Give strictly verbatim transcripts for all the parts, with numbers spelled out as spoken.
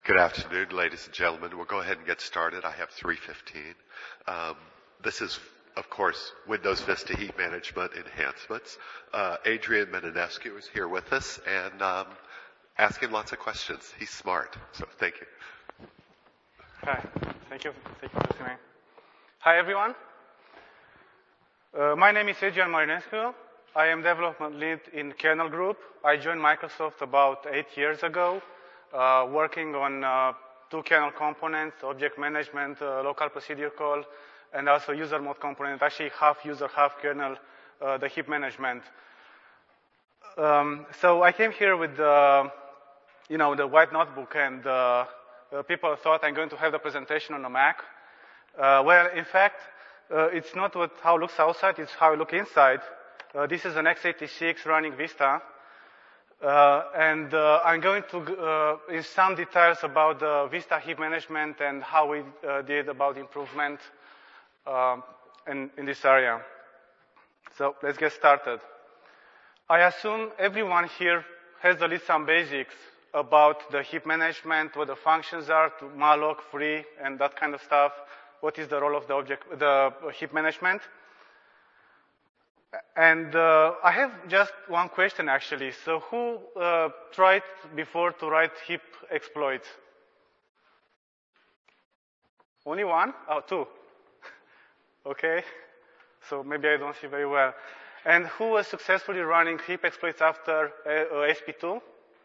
Good afternoon, ladies and gentlemen. We'll go ahead and get started. I have three fifteen. Um, this is, of course, Windows Vista Heat Management Enhancements. Uh, Adrian Meninescu is here with us and um, asking lots of questions. He's smart, so thank you. Hi, thank you. Thank you for listening. Hi, everyone. Uh, my name is Adrian Meninescu. I am development lead in Kernel Group. I joined Microsoft about eight years ago. Uh, working on uh, two kernel components, object management, uh, local procedure call, and also user mode component, actually half user, half kernel, uh, the heap management. Um, so I came here with, uh, you know, the white notebook, and uh, uh, people thought I'm going to have the presentation on a Mac. Uh, well, in fact, uh, it's not what, how it looks outside, it's how it looks inside. Uh, this is an x eighty-six running Vista. Uh, and uh, I'm going to, uh, in some details about the Vista heap management and how we uh, did about improvement uh, in, in this area. So let's get started. I assume everyone here has at least some basics about the heap management, what the functions are, to malloc, free, and that kind of stuff. What is the role of the object, the heap management? And uh, I have just one question, actually. So who uh, tried before to write heap exploits? Only one? Oh, two. Okay. So maybe I don't see very well. And who was successfully running heap exploits after uh, S P two?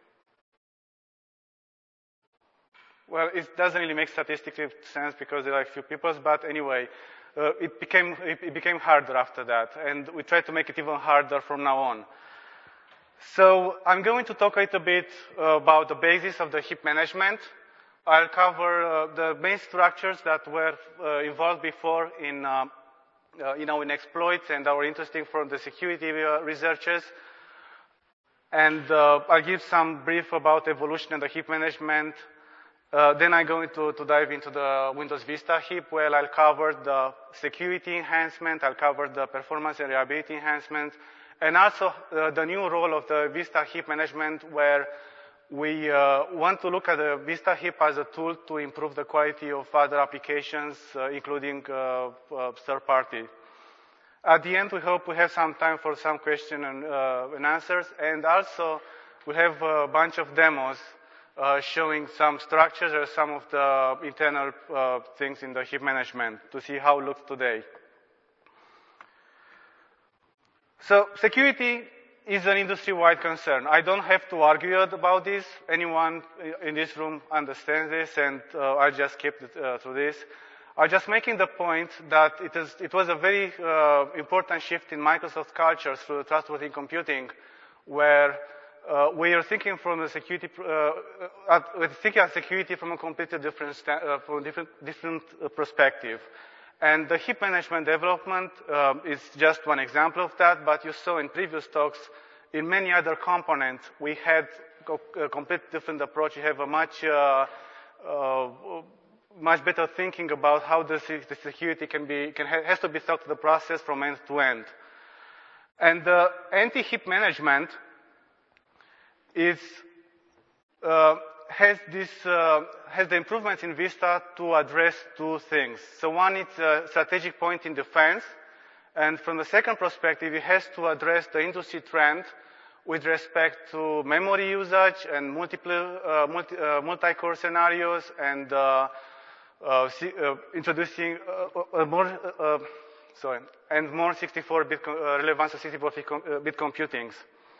Well, it doesn't really make statistical sense because there are a few people, but anyway. Uh, it became it became harder after that, and we tried to make it even harder from now on. So I'm going to talk a little bit uh, about the basis of the heap management. I'll cover uh, the main structures that were uh, involved before in uh, uh, you know in exploits and are interesting for the security uh, researchers. And uh, I'll give some brief about evolution and the heap management. Uh, then I'm going to, to dive into the Windows Vista heap, where I'll cover the security enhancement, I'll cover the performance and reliability enhancement, and also uh, the new role of the Vista heap management, where we uh, want to look at the Vista heap as a tool to improve the quality of other applications, uh, including uh, uh, third party. At the end, we hope we have some time for some questions and, uh, and answers, and also we have a bunch of demos Uh, showing some structures or some of the internal uh, things in the heap management to see how it looks today. So security is an industry-wide concern. I don't have to argue about this. Anyone in this room understands this, and uh, I just kept it uh, to this. I'm just making the point that it, is, it was a very uh, important shift in Microsoft culture through trustworthy computing, where Uh, we are thinking from the security, uh, uh, we're thinking of security from a completely different, uh, from a different, different uh, perspective. And the heap management development uh, is just one example of that, but you saw in previous talks, in many other components, we had a completely different approach. We have a much, uh, uh, much better thinking about how the, the security can be, can ha has to be thought to the process from end to end. And the anti-heap management is, uh, has this, uh, has the improvements in Vista to address two things. So one is a strategic point in defense, and from the second perspective, it has to address the industry trend with respect to memory usage and multiple, uh, multi, uh, multi-core scenarios, and uh, uh, see, uh, introducing uh, uh, more, uh, sorry, and more sixty-four bit uh, relevance of sixty-four bit computings.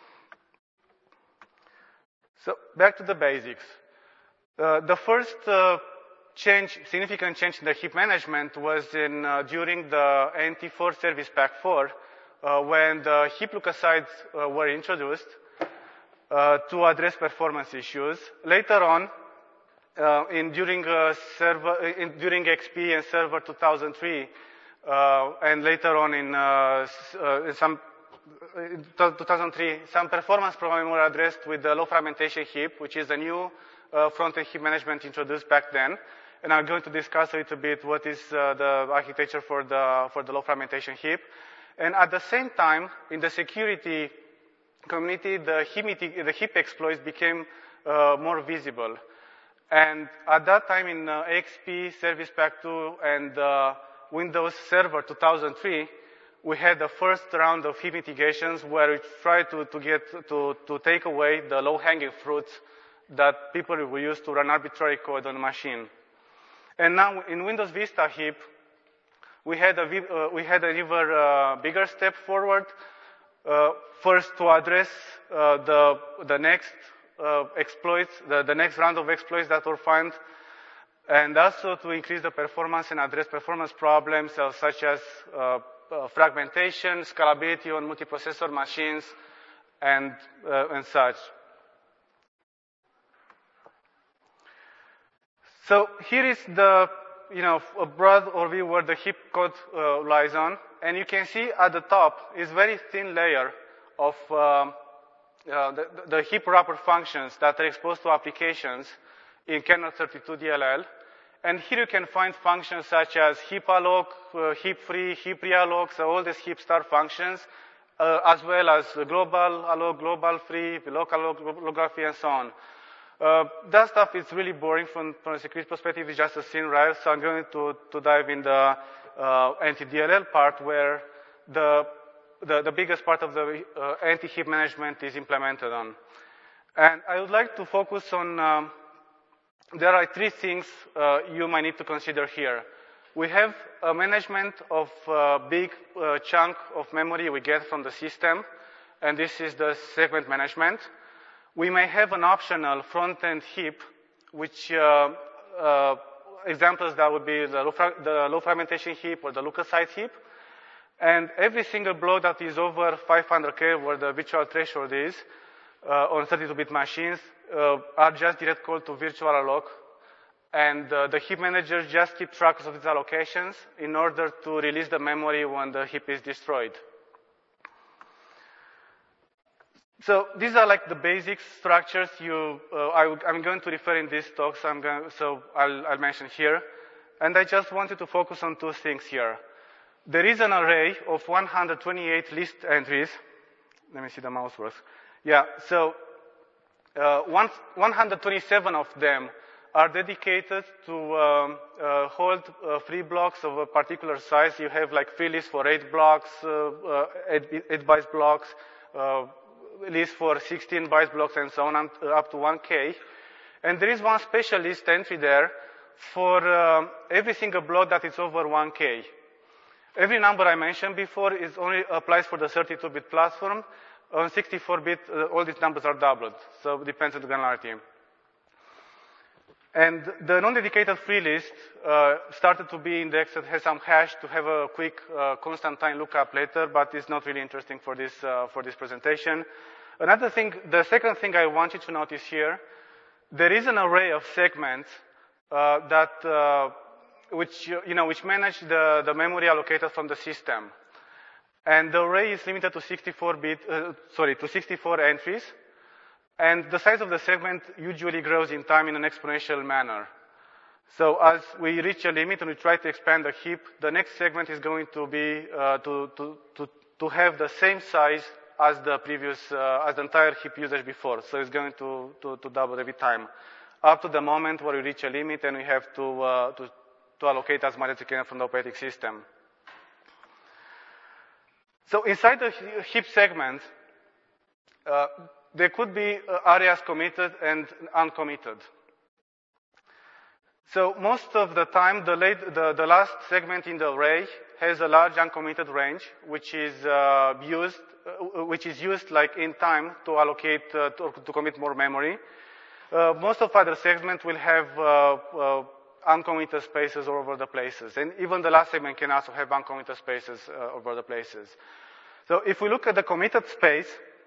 So back to the basics. Uh, the first uh, change, significant change in the heap management was in uh, during the N T four Service Pack four, uh, when the heap look-asides uh, were introduced uh, to address performance issues. Later on, uh, in during uh, server, in, during X P and Server two thousand three, uh, and later on in, uh, uh, in some. In two thousand three, some performance problems were addressed with the low fragmentation heap, which is a new uh, front-end heap management introduced back then. And I'm going to discuss a little bit what is uh, the architecture for the, for the low fragmentation heap. And at the same time, in the security community, the heap, the heap exploits became uh, more visible. And at that time in uh, A X P, Service Pack two, and uh, Windows Server two thousand three, we had the first round of heap mitigations where we tried to, to get, to, to take away the low-hanging fruits that people will use to run arbitrary code on a machine. And now in Windows Vista Heap, we had a, uh, we had an even uh, bigger step forward. Uh, first to address uh, the, the next uh, exploits, the, the next round of exploits that were found, and also to increase the performance and address performance problems uh, such as uh, uh, fragmentation, scalability on multiprocessor machines, and, uh, and such. So here is the, you know, a broad overview where the heap code uh, lies on. And you can see at the top is very thin layer of um, uh, the, the heap wrapper functions that are exposed to applications in kernel thirty-two D L L. And here you can find functions such as heap alloc, uh, heap free, heap realloc, so all these heap star functions, uh, as well as global alloc, global free, local logography, and so on. Uh, that stuff is really boring from, from a security perspective. It's just a scene rail, so I'm going to, to dive in the uh, anti-D L L part where the, the, the biggest part of the uh, anti-heap management is implemented on. And I would like to focus on, um, there are three things uh, you might need to consider here. We have a management of a big uh, chunk of memory we get from the system, and this is the segment management. We may have an optional front-end heap, which uh, uh, examples that would be the low, the low fragmentation heap or the leukocyte heap. And every single block that is over five hundred K, where the virtual threshold is, uh, on thirty-two bit machines, uh, are just direct call to virtual alloc. And uh, the heap managers just keep track of these allocations in order to release the memory when the heap is destroyed. So these are like the basic structures you, uh, I, I'm going to refer in this talk, so, I'm going, so I'll, I'll mention here. And I just wanted to focus on two things here. There is an array of one hundred twenty-eight list entries. Let me see the mouse works. Yeah, so uh, one, one hundred twenty-seven of them are dedicated to um, uh, hold uh, free blocks of a particular size. You have like free lists for eight blocks, uh, uh, eight, eight bytes blocks, uh, list for sixteen bytes blocks and so on, up to one K. And there is one special list entry there for um, every single block that is over one K. Every number I mentioned before is only applies for the thirty-two bit platform. On sixty-four bit, uh, all these numbers are doubled, so it depends on the granularity. And the non-dedicated free list uh, started to be indexed, it has some hash to have a quick uh, constant time lookup later, but it's not really interesting for this, uh, for this presentation. Another thing, the second thing I want you to notice here, there is an array of segments uh, that, uh, which, you know, which manage the, the memory allocated from the system. And the array is limited to sixty-four bit, uh, sorry, to sixty-four entries. And the size of the segment usually grows in time in an exponential manner. So as we reach a limit and we try to expand the heap, the next segment is going to be uh, to, to, to, to have the same size as the previous, uh, as the entire heap usage before. So it's going to, to, to double every time, up to the moment where we reach a limit and we have to, uh, to, to allocate as much as we can from the operating system. So inside the heap segment, uh, there could be areas committed and uncommitted. So most of the time, the, late, the, the last segment in the array has a large uncommitted range, which is uh, used, uh, which is used like in time to allocate, uh, to, to commit more memory. Uh, most of other segments will have uh, uh, uncommitted spaces all over the places, and even the last segment can also have uncommitted spaces uh, over the places. So if we look at the committed space,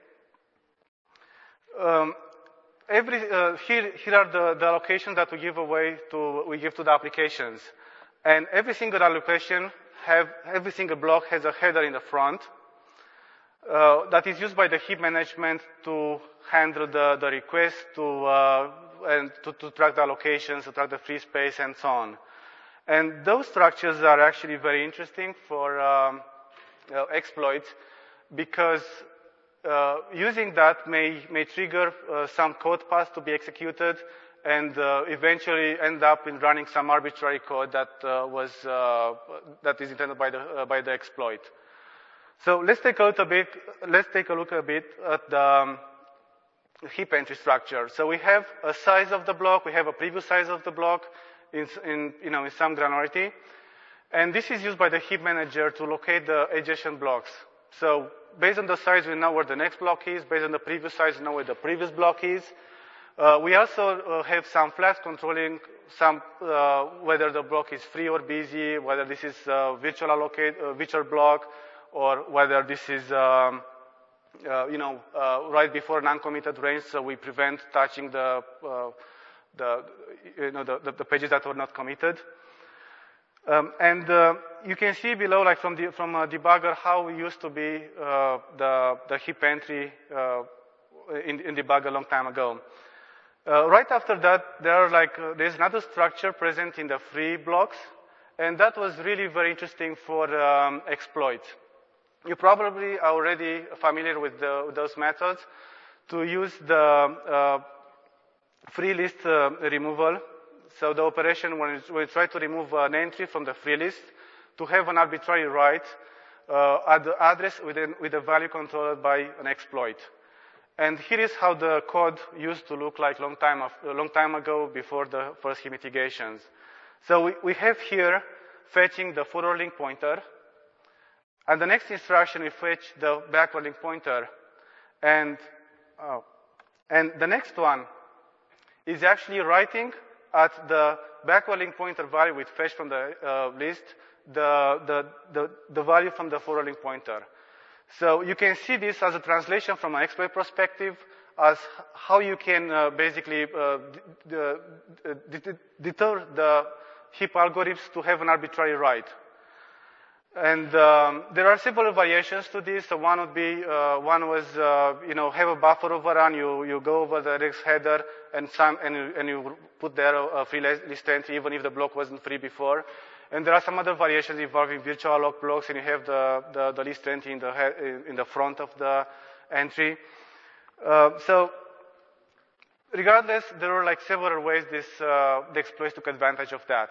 Um, every, uh, here, here are the, the allocations that we give away to, we give to the applications. And every single allocation have, every single block has a header in the front, uh, that is used by the heap management to handle the, the request, to, uh, and to, to track the allocations, to track the free space, and so on. And those structures are actually very interesting for, um, uh, exploits, because Uh, using that may, may trigger uh, some code paths to be executed, and uh, eventually end up in running some arbitrary code that uh, was uh, that is intended by the uh, by the exploit. So let's take a look a bit. Let's take a look a bit at the um, heap entry structure. So we have a size of the block. We have a preview size of the block in, in you know in some granularity, and this is used by the heap manager to locate the adjacent blocks. So based on the size, we know where the next block is. Based on the previous size, we know where the previous block is. Uh, we also uh, have some flags controlling some uh, whether the block is free or busy, whether this is a virtual allocate, uh, virtual block, or whether this is um, uh, you know uh, right before an uncommitted range, so we prevent touching the uh, the you know the, the pages that were not committed. Um, and uh, you can see below, like from the from a debugger, how we used to be uh, the the heap entry uh, in, in debugger a long time ago. Uh, right after that, there are like uh, there's another structure present in the free blocks, and that was really very interesting for um, exploits. You probably are already familiar with, the, with those methods to use the uh, free list uh, removal. So the operation when we try to remove an entry from the free list to have an arbitrary write uh, at the address with a, with a value controlled by an exploit. And here is how the code used to look like long time, of, a long time ago before the first heap mitigations. So we, we have here fetching the forward link pointer. And the next instruction, we fetch the backward link pointer. And, oh, and the next one is actually writing at the backward link pointer value we fetch from the uh, list, the, the, the, the value from the forward link pointer. So you can see this as a translation from an exploit perspective as how you can uh, basically uh, d- d- deter the heap algorithms to have an arbitrary write. And um, there are several variations to this. So one would be, uh, one was, uh, you know, have a buffer overrun. You you go over the Rex header and some and you, and you put there a free list entry even if the block wasn't free before. And there are some other variations involving virtual alloc blocks, and you have the, the, the list entry in the, in the front of the entry. Uh, so regardless, there are like several ways this, uh, the exploits took advantage of that.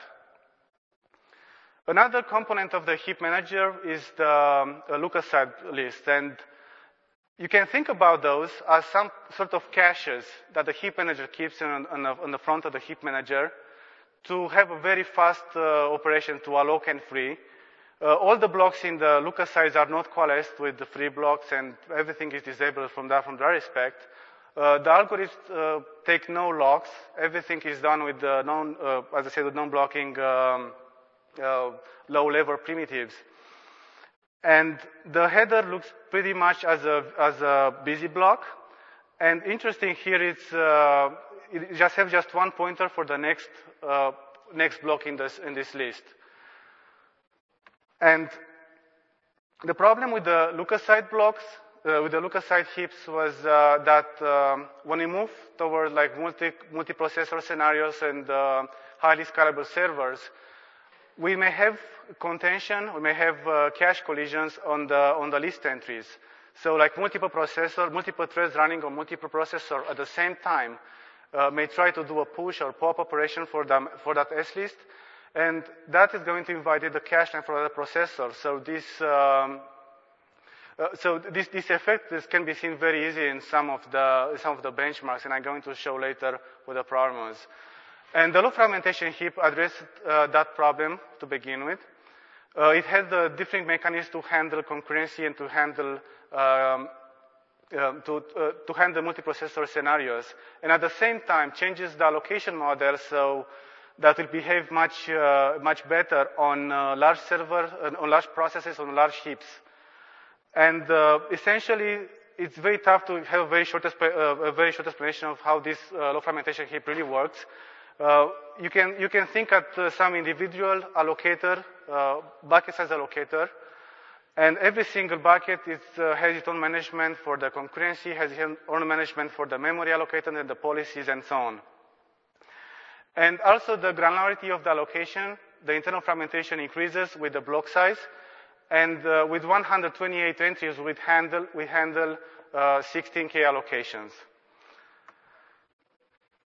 Another component of the heap manager is the um, look-aside list. And you can think about those as some sort of caches that the heap manager keeps on, on, the, on the front of the heap manager to have a very fast uh, operation to alloc and free. Uh, all the blocks in the look-asides are not coalesced with the free blocks, and everything is disabled from that, from that respect. Uh, the algorithms uh, take no locks. Everything is done with the non, uh, as I said, with non-blocking um, uh, low-level primitives. And the header looks pretty much as a, as a busy block. And interesting here is uh, it just have just one pointer for the next uh, next block in this in this list. And the problem with the look-aside blocks, uh, with the look-aside heaps, was uh, that um, when we move toward like multi multi-processor scenarios and uh, highly scalable servers, we may have contention, we may have uh, cache collisions on the on the list entries. So like multiple processor, multiple threads running on multiple processor at the same time uh, may try to do a push or pop operation for them for that S list, and that is going to invalidate the cache line for the processor. So this um, uh, so this this effect this can be seen very easy in some of the some of the benchmarks, and I'm going to show later what the problem is. And the low fragmentation heap addressed uh, that problem to begin with. Uh, it had a different mechanism to handle concurrency and to handle um, um, to, uh, to handle multiprocessor scenarios, and at the same time changes the allocation model so that will behave much uh, much better on uh, large server, uh, on large processes, on large heaps. And uh, essentially, it's very tough to have a very short, uh, a very short explanation of how this uh, low fragmentation heap really works. Uh, you can you can think at uh, some individual allocator, uh, bucket size allocator, and every single bucket is, uh, has its own management for the concurrency, has its own management for the memory allocator and the policies and so on. And also the granularity of the allocation, the internal fragmentation increases with the block size, and uh, with one hundred twenty-eight entries, we handle we handle uh, sixteen K allocations.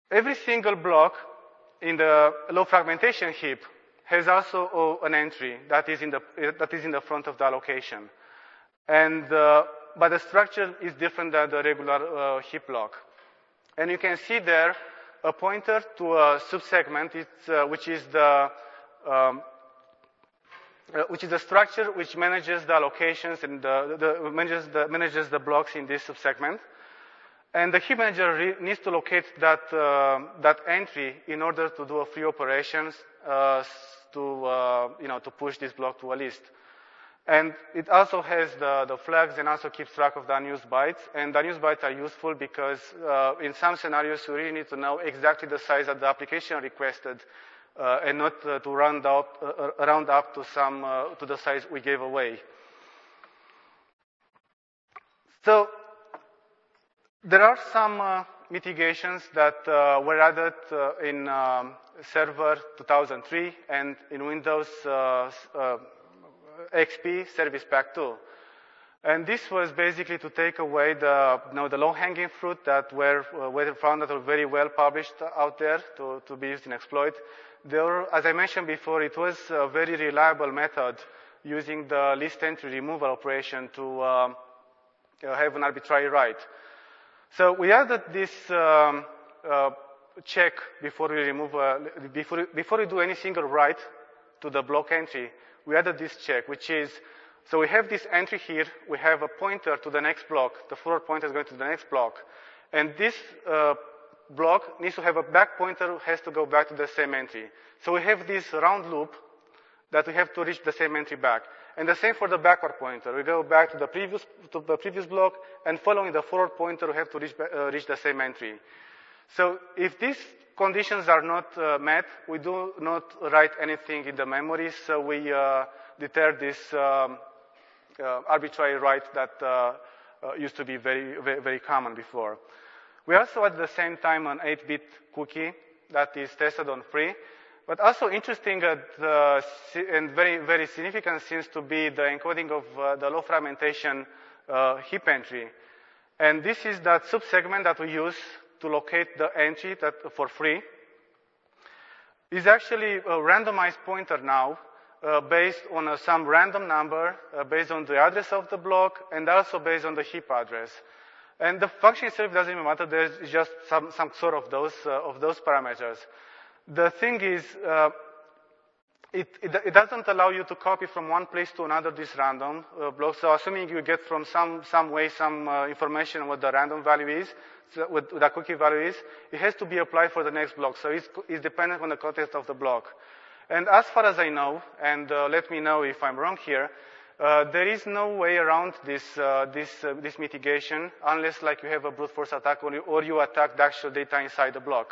Every single block in the low fragmentation heap has also an entry that is in the, that is in the front of the allocation. And, uh, but the structure is different than the regular uh, heap block. And you can see there a pointer to a subsegment, it's, uh, which is the um, uh, which is the structure which manages the allocations and the, the, manages, the, manages the blocks in this subsegment. And the heap manager needs to locate that, uh, that entry in order to do a free operations uh, to, uh, you know, to push this block to a list. And it also has the, the flags and also keeps track of the unused bytes. And the unused bytes are useful because uh, in some scenarios you really need to know exactly the size that the application requested uh, and not uh, to round up, uh, round up to, some, uh, to the size we gave away. So there are some uh, mitigations that uh, were added uh, in um, Server two thousand three and in Windows uh, uh, X P Service Pack two. And this was basically to take away the, you know, the low-hanging fruit that were, uh, were found that were very well published out there to, to be used in exploit. There were, as I mentioned before, it was a very reliable method using the list entry removal operation to um, uh, have an arbitrary write. So we added this um, uh, check before we remove, uh, before, before we do any single write to the block entry. We added this check, which is, so we have this entry here, we have a pointer to the next block, the forward pointer is going to the next block, and this uh, block needs to have a back pointer who has to go back to the same entry. So we have this round loop that we have to reach the same entry back. And the same for the backward pointer. We go back to the previous, to the previous block, and following the forward pointer, we have to reach, uh, reach the same entry. So if these conditions are not uh, met, we do not write anything in the memory, so we uh, deter this um, uh, arbitrary write that uh, uh, used to be very, very, very common before. We also at the same time an eight bit cookie that is tested on free, but also interesting uh, and very, very significant seems to be the encoding of uh, the low fragmentation uh, heap entry. And this is that subsegment that we use to locate the entry that for free. Is actually a randomized pointer now uh, based on uh, some random number, uh, based on the address of the block, and also based on the heap address. And the function itself doesn't even matter. There's just some, some sort of those, uh, of those parameters. The thing is, uh, it, it, it doesn't allow you to copy from one place to another this random uh, block. So assuming you get from some, some way some uh, information on what the random value is, so what the cookie value is, it has to be applied for the next block. So it's, it's dependent on the context of the block. And as far as I know, and uh, let me know if I'm wrong here, uh, there is no way around this, uh, this, uh, this mitigation unless like you have a brute force attack or you, or you attack the actual data inside the block.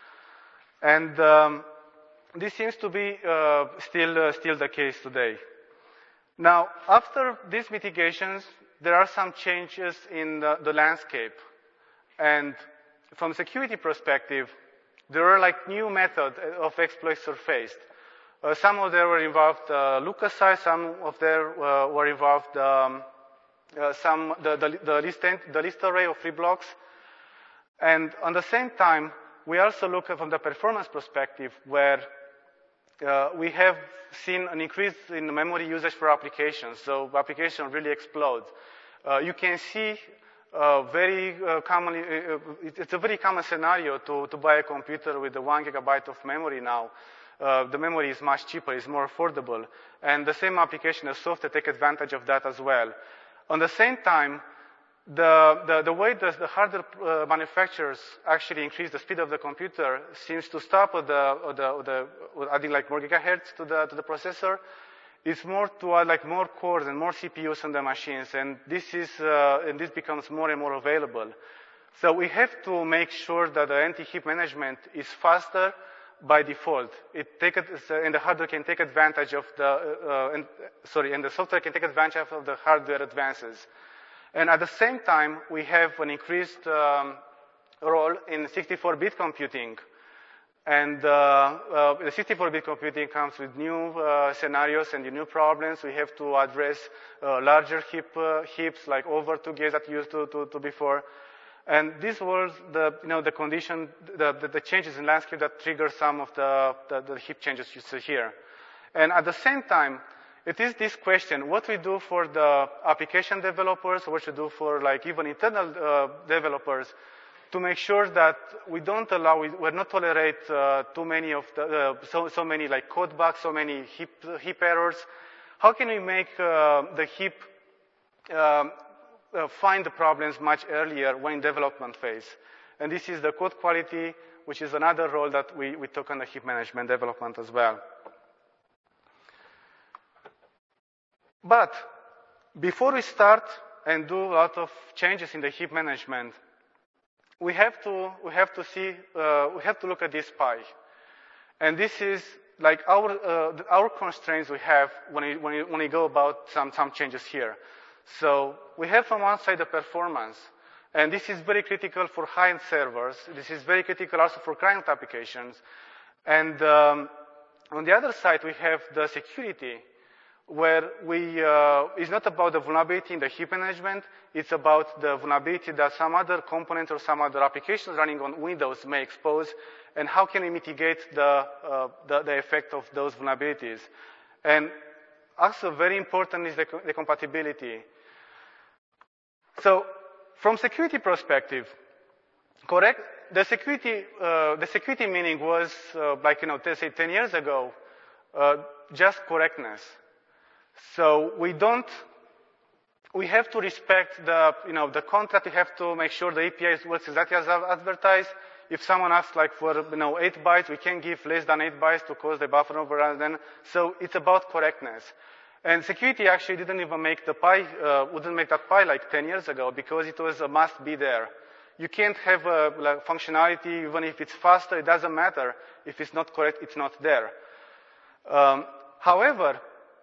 And um, this seems to be uh, still, uh, still the case today. Now, after these mitigations, there are some changes in the, the landscape. And from security perspective, there are like new methods of exploits surfaced. Uh, some of them were involved uh, LucasCi, some of them uh, were involved um, uh, some the, the, the, list ent the list array of free blocks. And on the same time, we also look at from the performance perspective, where uh, we have seen an increase in memory usage for applications. So applications really explode. Uh, you can see uh, very uh, commonly, uh, it's a very common scenario to, to buy a computer with the one gigabyte of memory now. Uh, the memory is much cheaper, it's more affordable. And the same application as software take advantage of that as well. On the same time, The, the, the way the, the hardware uh, manufacturers actually increase the speed of the computer seems to stop at the, at the, at the at adding like more gigahertz to the, to the processor. It's more to add like more cores and more C P Us on the machines, and this is, uh, and this becomes more and more available. So we have to make sure that the anti-heap management is faster by default. It take it, and the hardware can take advantage of the, uh, and, sorry, and the software can take advantage of the hardware advances. And at the same time, we have an increased um, role in sixty-four bit computing. And uh, uh, the sixty-four bit computing comes with new uh, scenarios and new problems. We have to address uh, larger heap, uh, heaps, like over two gigs that we used to, to, to before. And this was the, you know, the condition, the, the, the changes in landscape that trigger some of the, the, the heap changes you see here. And at the same time, it is this question, what we do for the application developers, what we do for like even internal uh, developers, to make sure that we don't allow, we will not tolerate uh, too many of the, uh, so, so many like code bugs, so many heap, heap errors. How can we make uh, the heap um, uh, find the problems much earlier when in development phase? And this is the code quality, which is another role that we, we took on the heap management development as well. But before we start and do a lot of changes in the heap management, we have to, we have to see, uh, we have to look at this pie. And this is like our, uh, our constraints we have when we, when we, when we go about some, some changes here. So we have from one side the performance, and this is very critical for high-end servers. This is very critical also for client applications. And um, on the other side, we have the security, where we, uh, it's not about the vulnerability in the heap management, it's about the vulnerability that some other component or some other applications running on Windows may expose, and how can we mitigate the, uh, the, the effect of those vulnerabilities. And also very important is the, the compatibility. So, from security perspective, correct, the security, uh, the security meaning was, uh, like, you know, let's say ten years ago, uh, just correctness. So we don't, we have to respect the, you know, the contract. We have to make sure the A P I works exactly as advertised. If someone asks like for, you know, eight bytes, we can give less than eight bytes to cause the buffer overrun. Then, so it's about correctness. And security actually didn't even make the pie, uh, wouldn't make that pie like ten years ago because it was a must be there. You can't have a like, functionality, even if it's faster, it doesn't matter. If it's not correct, it's not there. Um, however,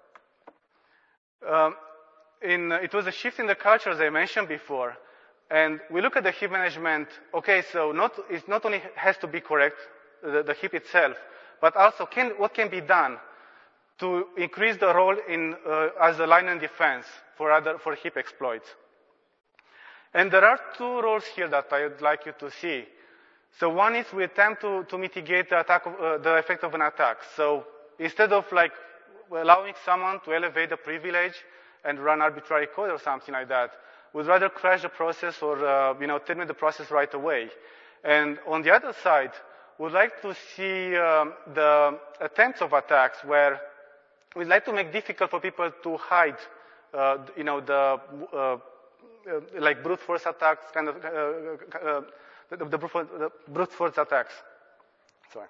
Um, in, uh, it was a shift in the culture, as I mentioned before. And we look at the heap management, okay, so not, it not only has to be correct, the, the heap itself, but also can, what can be done to increase the role in, uh, as a line of defense for other, for heap exploits. And there are two roles here that I would like you to see. So one is we attempt to, to mitigate the attack, of, uh, the effect of an attack. So instead of like allowing someone to elevate the privilege and run arbitrary code or something like that, we'd rather crash the process or, uh, you know, terminate the process right away. And on the other side, we'd like to see um, the attempts of attacks where we'd like to make difficult for people to hide, uh, you know, the, uh, uh, like brute force attacks, kind of, uh, uh, the, the, brute force, the brute force attacks. Sorry.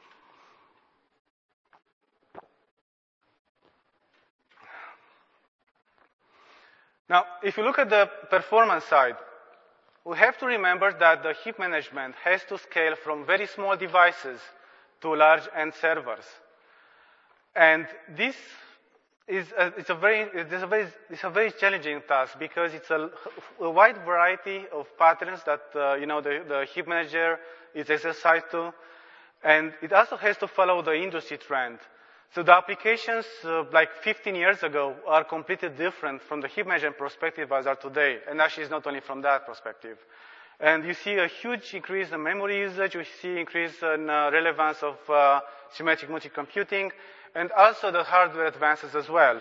Now, if you look at the performance side, we have to remember that the heap management has to scale from very small devices to large end servers. And this is a, it's a very, it's a very, it's a very challenging task because it's a, a wide variety of patterns that, uh, you know, the, the heap manager is exercised to. And it also has to follow the industry trend. So the applications uh, like fifteen years ago are completely different from the heap management perspective as are today. And actually it's not only from that perspective. And you see a huge increase in memory usage. You see increase in uh, relevance of uh, symmetric multi-computing, and also the hardware advances as well.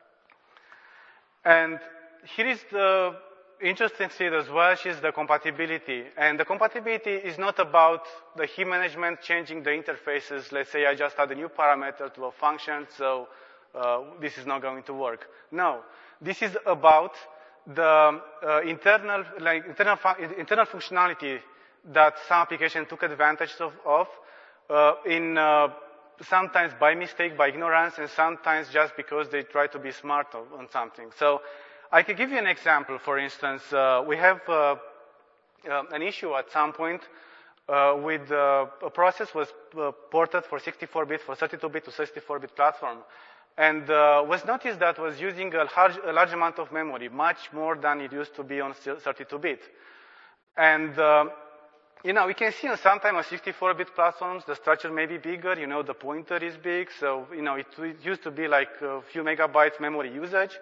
And here is the interesting thing as well, which is the compatibility. And the compatibility is not about the heap management changing the interfaces. Let's say I just add a new parameter to a function, so uh, this is not going to work. No, this is about the uh, internal, like internal, fun internal functionality that some application took advantage of, of uh, in uh, sometimes by mistake, by ignorance, and sometimes just because they try to be smart on something. So I could give you an example. For instance, uh, we have uh, uh, an issue at some point uh, with uh, a process was uh, ported for sixty-four bit, for thirty-two bit to sixty-four bit platform. And uh, was noticed that was using a large, a large amount of memory, much more than it used to be on thirty-two bit. And, uh, you know, we can see on sometimes on sixty-four bit platforms, the structure may be bigger, you know, the pointer is big, so, you know, it, it used to be like a few megabytes memory usage.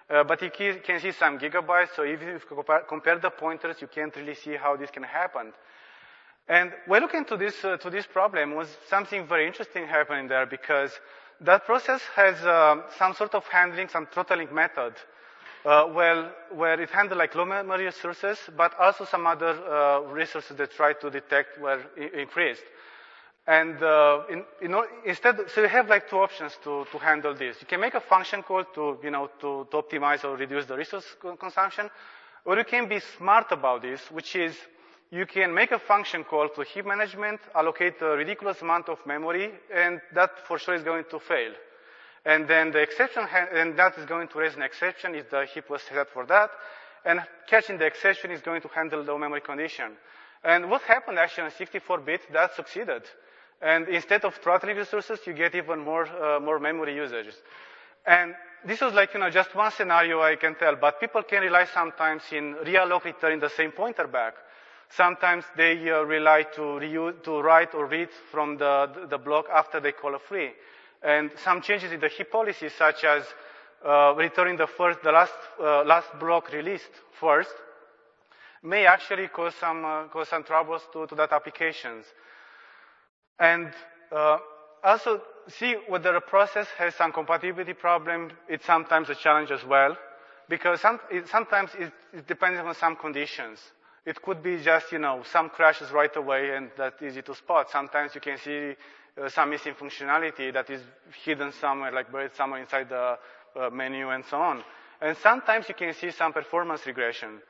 Uh, but you can see some gigabytes, so if you compare, compare the pointers, you can't really see how this can happen. And when looking to this, uh, to this problem was something very interesting happening there, because that process has uh, some sort of handling, some throttling method, uh, where, where it handled like low memory resources, but also some other uh, resources that try to detect were I- increased. And uh, in, you know, instead, so you have like two options to, to handle this. You can make a function call to, you know, to, to optimize or reduce the resource consumption, or you can be smart about this, which is you can make a function call to heap management, allocate a ridiculous amount of memory, and that for sure is going to fail. And then the exception, ha- and that is going to raise an exception if the heap was set for that, and catching the exception is going to handle the memory condition. And what happened actually on sixty-four bit, that succeeded. And instead of throttling resources, you get even more, uh, more memory usages. And this was like, you know, just one scenario I can tell, but people can rely sometimes in realloc returning the same pointer back. Sometimes they uh, rely to, reuse, to write or read from the, the block after they call a free. And some changes in the heap policy, such as uh, returning the first, the last, uh, last block released first, may actually cause some, uh, cause some troubles to, to that applications. And uh, also, see whether a process has some compatibility problem, it's sometimes a challenge as well, because some, it, sometimes it, it depends on some conditions. It could be just, you know, some crashes right away and that's easy to spot. Sometimes you can see uh, some missing functionality that is hidden somewhere, like buried somewhere inside the uh, menu and so on. And sometimes you can see some performance regression.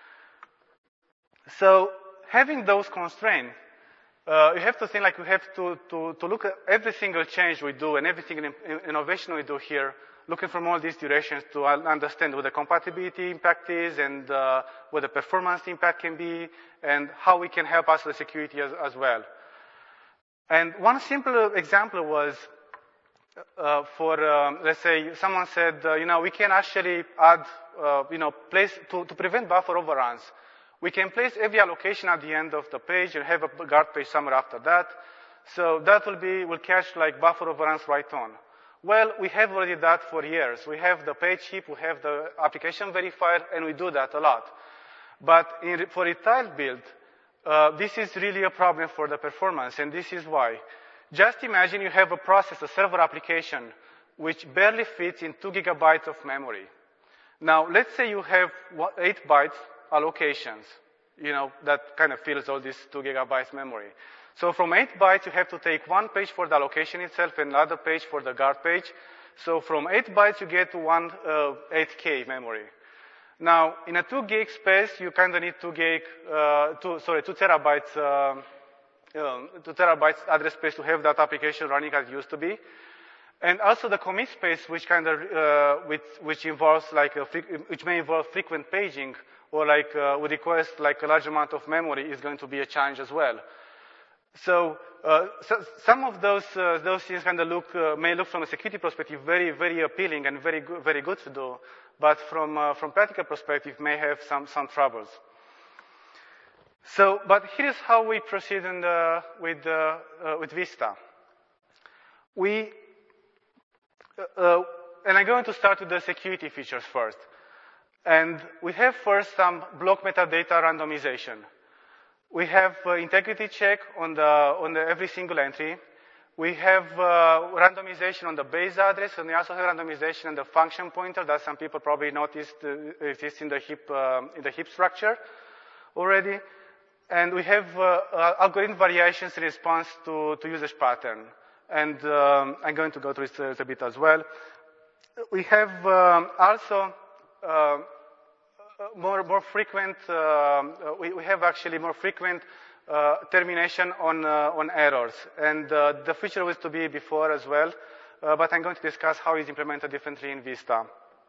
So having those constraints, Uh, you have to think like we have to, to, to look at every single change we do and every single innovation we do here, looking from all these directions to understand what the compatibility impact is and uh, what the performance impact can be and how we can help us with security as, as well. And one simple example was uh, for, um, let's say, someone said, uh, you know, we can actually add, uh, you know, place to, to prevent buffer overruns. We can place every allocation at the end of the page and have a guard page somewhere after that. So that will be, will catch like buffer overruns right on. Well, we have already that for years. We have the page heap, we have the application verifier, and we do that a lot. But in, for a tiled build, uh, this is really a problem for the performance, and this is why. Just imagine you have a process, a server application, which barely fits in two gigabytes of memory. Now, let's say you have eight bytes allocations, you know, that kind of fills all this two gigabytes memory. So from eight bytes, you have to take one page for the allocation itself and another page for the guard page. So from eight bytes, you get to one uh, eight K memory. Now, in a two gig space, you kind of need two gig, uh, two, sorry, two terabytes, uh, um, two terabytes address space to have that application running as it used to be. And also the commit space, which kind of, uh, which, which involves like, a, which may involve frequent paging, or like uh, would request like a large amount of memory is going to be a challenge as well. So, uh, so some of those uh, those things kind of look uh, may look from a security perspective very very appealing and very good, very good to do, but from uh, from practical perspective may have some some troubles. So, but here is how we proceed in the, with uh, uh, with Vista. We uh, uh, and I'm going to start with the security features first. And we have first some block metadata randomization. We have uh, integrity check on the on the every single entry. We have uh, randomization on the base address, and we also have randomization on the function pointer that some people probably noticed uh, exists in the heap uh, in the heap structure already. And we have uh, uh, algorithm variations in response to, to usage pattern. And um, I'm going to go through this a bit as well. We have um, also uh, more more frequent. Uh, we, we have actually more frequent uh, termination on uh, on errors, and uh, the feature was to be before as well. Uh, but I'm going to discuss how it's implemented differently in Vista.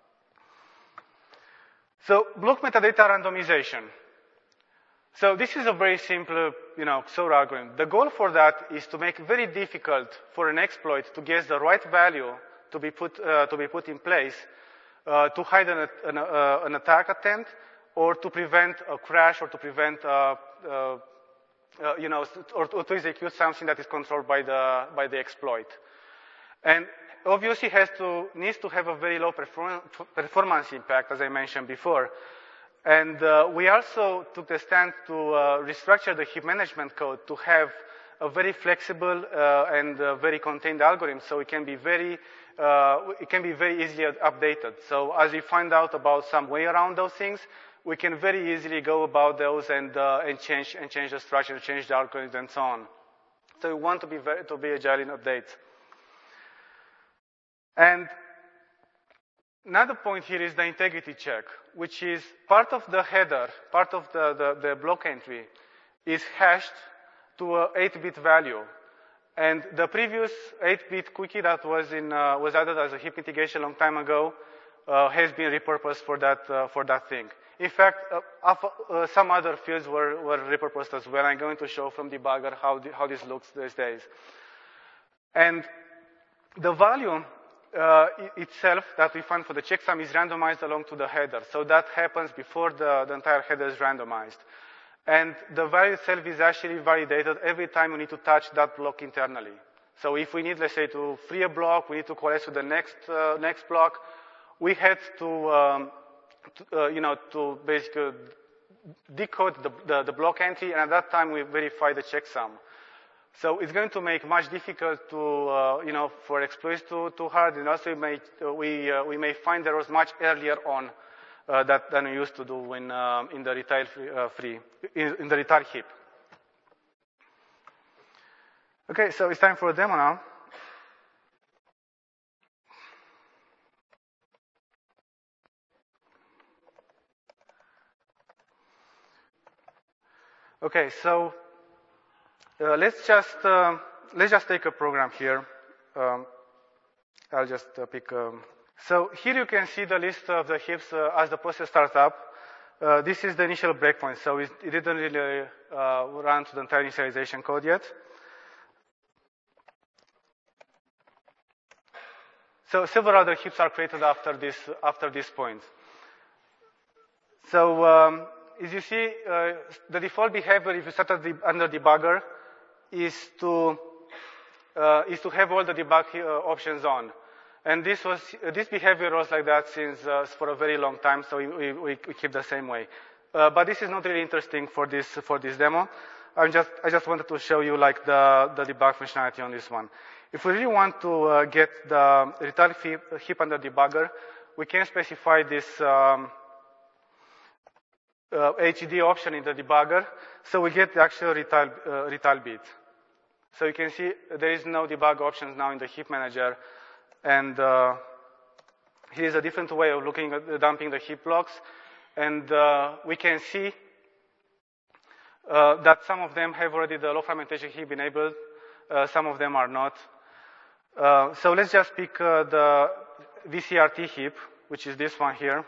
So block metadata randomization. So this is a very simple, you know, X O R algorithm. The goal for that is to make it very difficult for an exploit to guess the right value to be put uh, to be put in place uh, to hide an, an, uh, an attack attempt, or to prevent a crash, or to prevent, uh, uh, uh, you know, or, or to execute something that is controlled by the by the exploit. And obviously has to, needs to have a very low perform, performance impact, as I mentioned before. And uh, we also took the stand to uh, restructure the heap management code to have a very flexible uh, and uh, very contained algorithm, so it can be very uh, it can be very easily updated. So as we find out about some way around those things, we can very easily go about those and uh, and change and change the structure, change the algorithm, and so on. So we want to be very, to be agile in updates. And another point here is the integrity check, which is part of the header, part of the, the, the block entry is hashed to an eight bit value. And the previous eight bit cookie that was, in, uh, was added as a heap mitigation a long time ago uh, has been repurposed for that, uh, for that thing. In fact, uh, uh, some other fields were, were repurposed as well. I'm going to show from debugger how, the, how this looks these days. And the value uh, itself that we find for the checksum is randomized along to the header. So that happens before the, the entire header is randomized. And the value itself is actually validated every time we need to touch that block internally. So if we need, let's say, to free a block, we need to coalesce to the next, uh, next block, we had to, um, to uh, you know, to basically decode the, the, the block entry, and at that time we verify the checksum. So it's going to make much difficult to, uh, you know, for exploits to, to hard, and also we may, we, uh, we may find errors much earlier on uh, that, than we used to do in, uh, in the retile free, uh, free in, in the retile heap. Okay, so it's time for a demo now. Okay, so uh, let's just uh, let's just take a program here. Um, I'll just uh, pick. Um, so here you can see the list of the heaps uh, as the process starts up. Uh, this is the initial breakpoint, so it, it didn't really uh, run to the entire initialization code yet. So several other heaps are created after this after this point. So um, as you see, uh, the default behavior if you start at the, under debugger is to uh, is to have all the debug uh, options on, and this was uh, this behavior was like that since uh, for a very long time. So we, we, we keep the same way. Uh, but this is not really interesting for this for this demo. I'm just I just wanted to show you like the the debug functionality on this one. If we really want to uh, get the retile heap, heap under debugger, we can specify this um, uh, H D option in the debugger, so we get the actual retile, uh, retile bit. So you can see there is no debug options now in the heap manager, and uh, here's a different way of looking at uh, dumping the heap blocks, and uh, we can see uh, that some of them have already the low fragmentation heap enabled, uh, some of them are not. Uh, so let's just pick uh, the V C R T heap, which is this one here.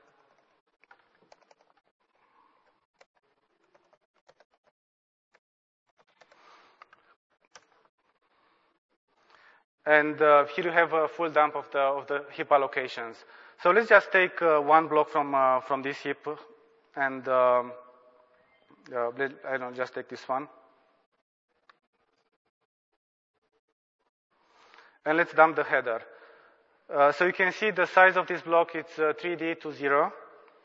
And uh, here you have a full dump of the, of the heap allocations. So let's just take uh, one block from, uh, from this heap, and um, uh, let, I don't know, just take this one. And let's dump the header. Uh, so you can see the size of this block, it's uh, three D to zero.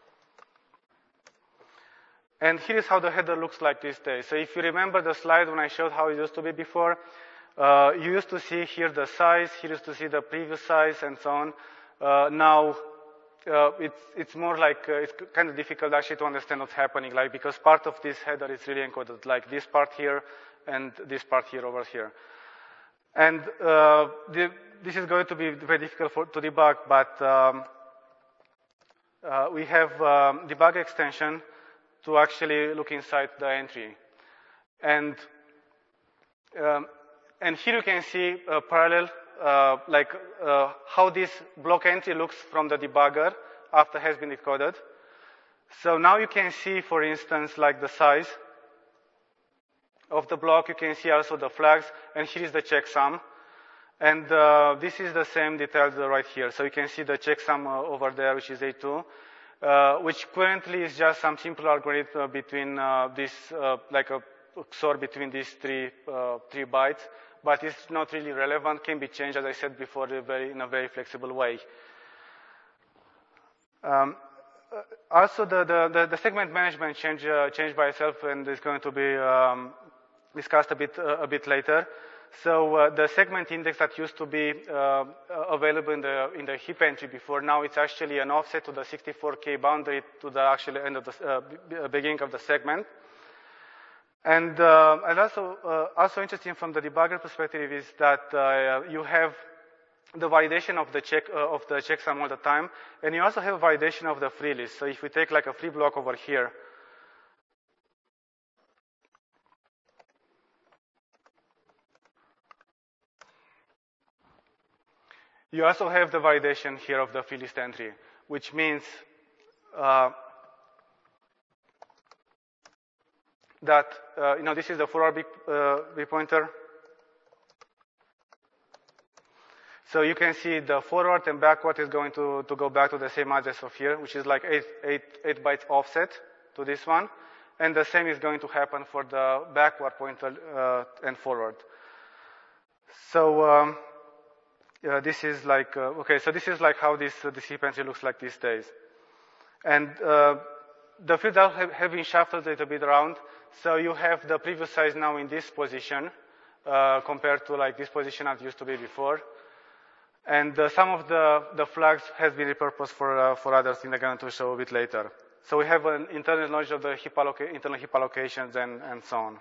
And here is how the header looks like these days. So if you remember the slide when I showed how it used to be before, uh, you used to see here the size, here used to see the previous size, and so on. Uh, now, uh, it's, it's more like, uh, it's kind of difficult actually to understand what's happening, like, because part of this header is really encoded, like this part here and this part here over here. And uh, the, this is going to be very difficult for, to debug, but um, uh, we have um, debug extension to actually look inside the entry. And, um, and here you can see a parallel, uh, like uh, how this block entry looks from the debugger after it has been decoded. So now you can see, for instance, like the size of the block. You can see also the flags, and here is the checksum. And uh, this is the same details right here. So you can see the checksum uh, over there, which is A two, uh, which currently is just some simple algorithm uh, between uh, this, uh, like a X O R between these three, uh, three bytes. but it's not really relevant, can be changed, as I said before, in a very, in a very flexible way. Um, also, the, the, the segment management change, uh, changed by itself, and is going to be um, discussed a bit, uh, a bit later. So uh, the segment index that used to be uh, available in the, in the heap entry before, now it's actually an offset to the sixty-four K boundary to the actual end of the uh, beginning of the segment. And, uh, and also, uh, also interesting from the debugger perspective is that uh, you have the validation of the check uh, of the checksum all the time, and you also have validation of the free list. So if we take like a free block over here, you also have the validation here of the free list entry, which means uh, that, uh, you know, this is the forward big, uh, big pointer. So you can see the forward and backward is going to, to go back to the same address of here, which is like eight, eight, eight bytes offset to this one. And the same is going to happen for the backward pointer uh, and forward. So um, yeah, this is like, uh, okay, so this is like how this, uh, this heap entry looks like these days. And uh, the fields have, have been shuffled a little bit around. So you have the previous size now in this position uh, compared to like this position that used to be before. And uh, some of the, the flags has been repurposed for, uh, for other things I'm going to show a bit later. So we have an internal knowledge of the heap alloca internal heap allocations and, and so on.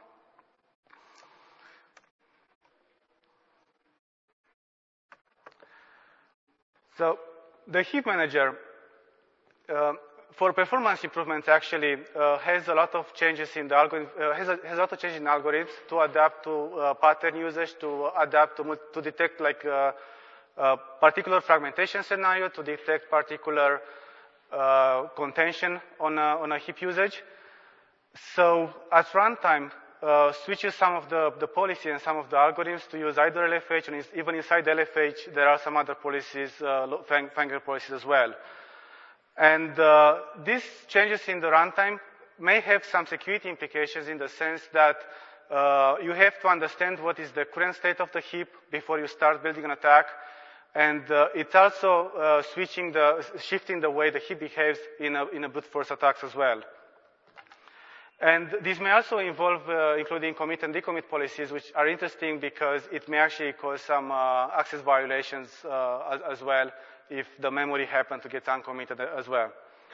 So the heap manager, uh, for performance improvements, actually uh, has a lot of changes in the algorithm, uh, has, a, has a lot of changes in algorithms to adapt to uh, pattern usage, to adapt to, to detect like uh, a particular fragmentation scenario, to detect particular uh, contention on a, on a heap usage. So at runtime, uh, switches some of the, the policy and some of the algorithms to use either L F H, and even inside L F H, there are some other policies, uh, Fanger policies as well. And uh, these changes in the runtime may have some security implications in the sense that uh, you have to understand what is the current state of the heap before you start building an attack. And uh, it's also uh, switching the, shifting the way the heap behaves in a, in a brute force attacks as well. And this may also involve uh, including commit and decommit policies, which are interesting because it may actually cause some uh, access violations uh, as, as well if the memory happened to get uncommitted as well.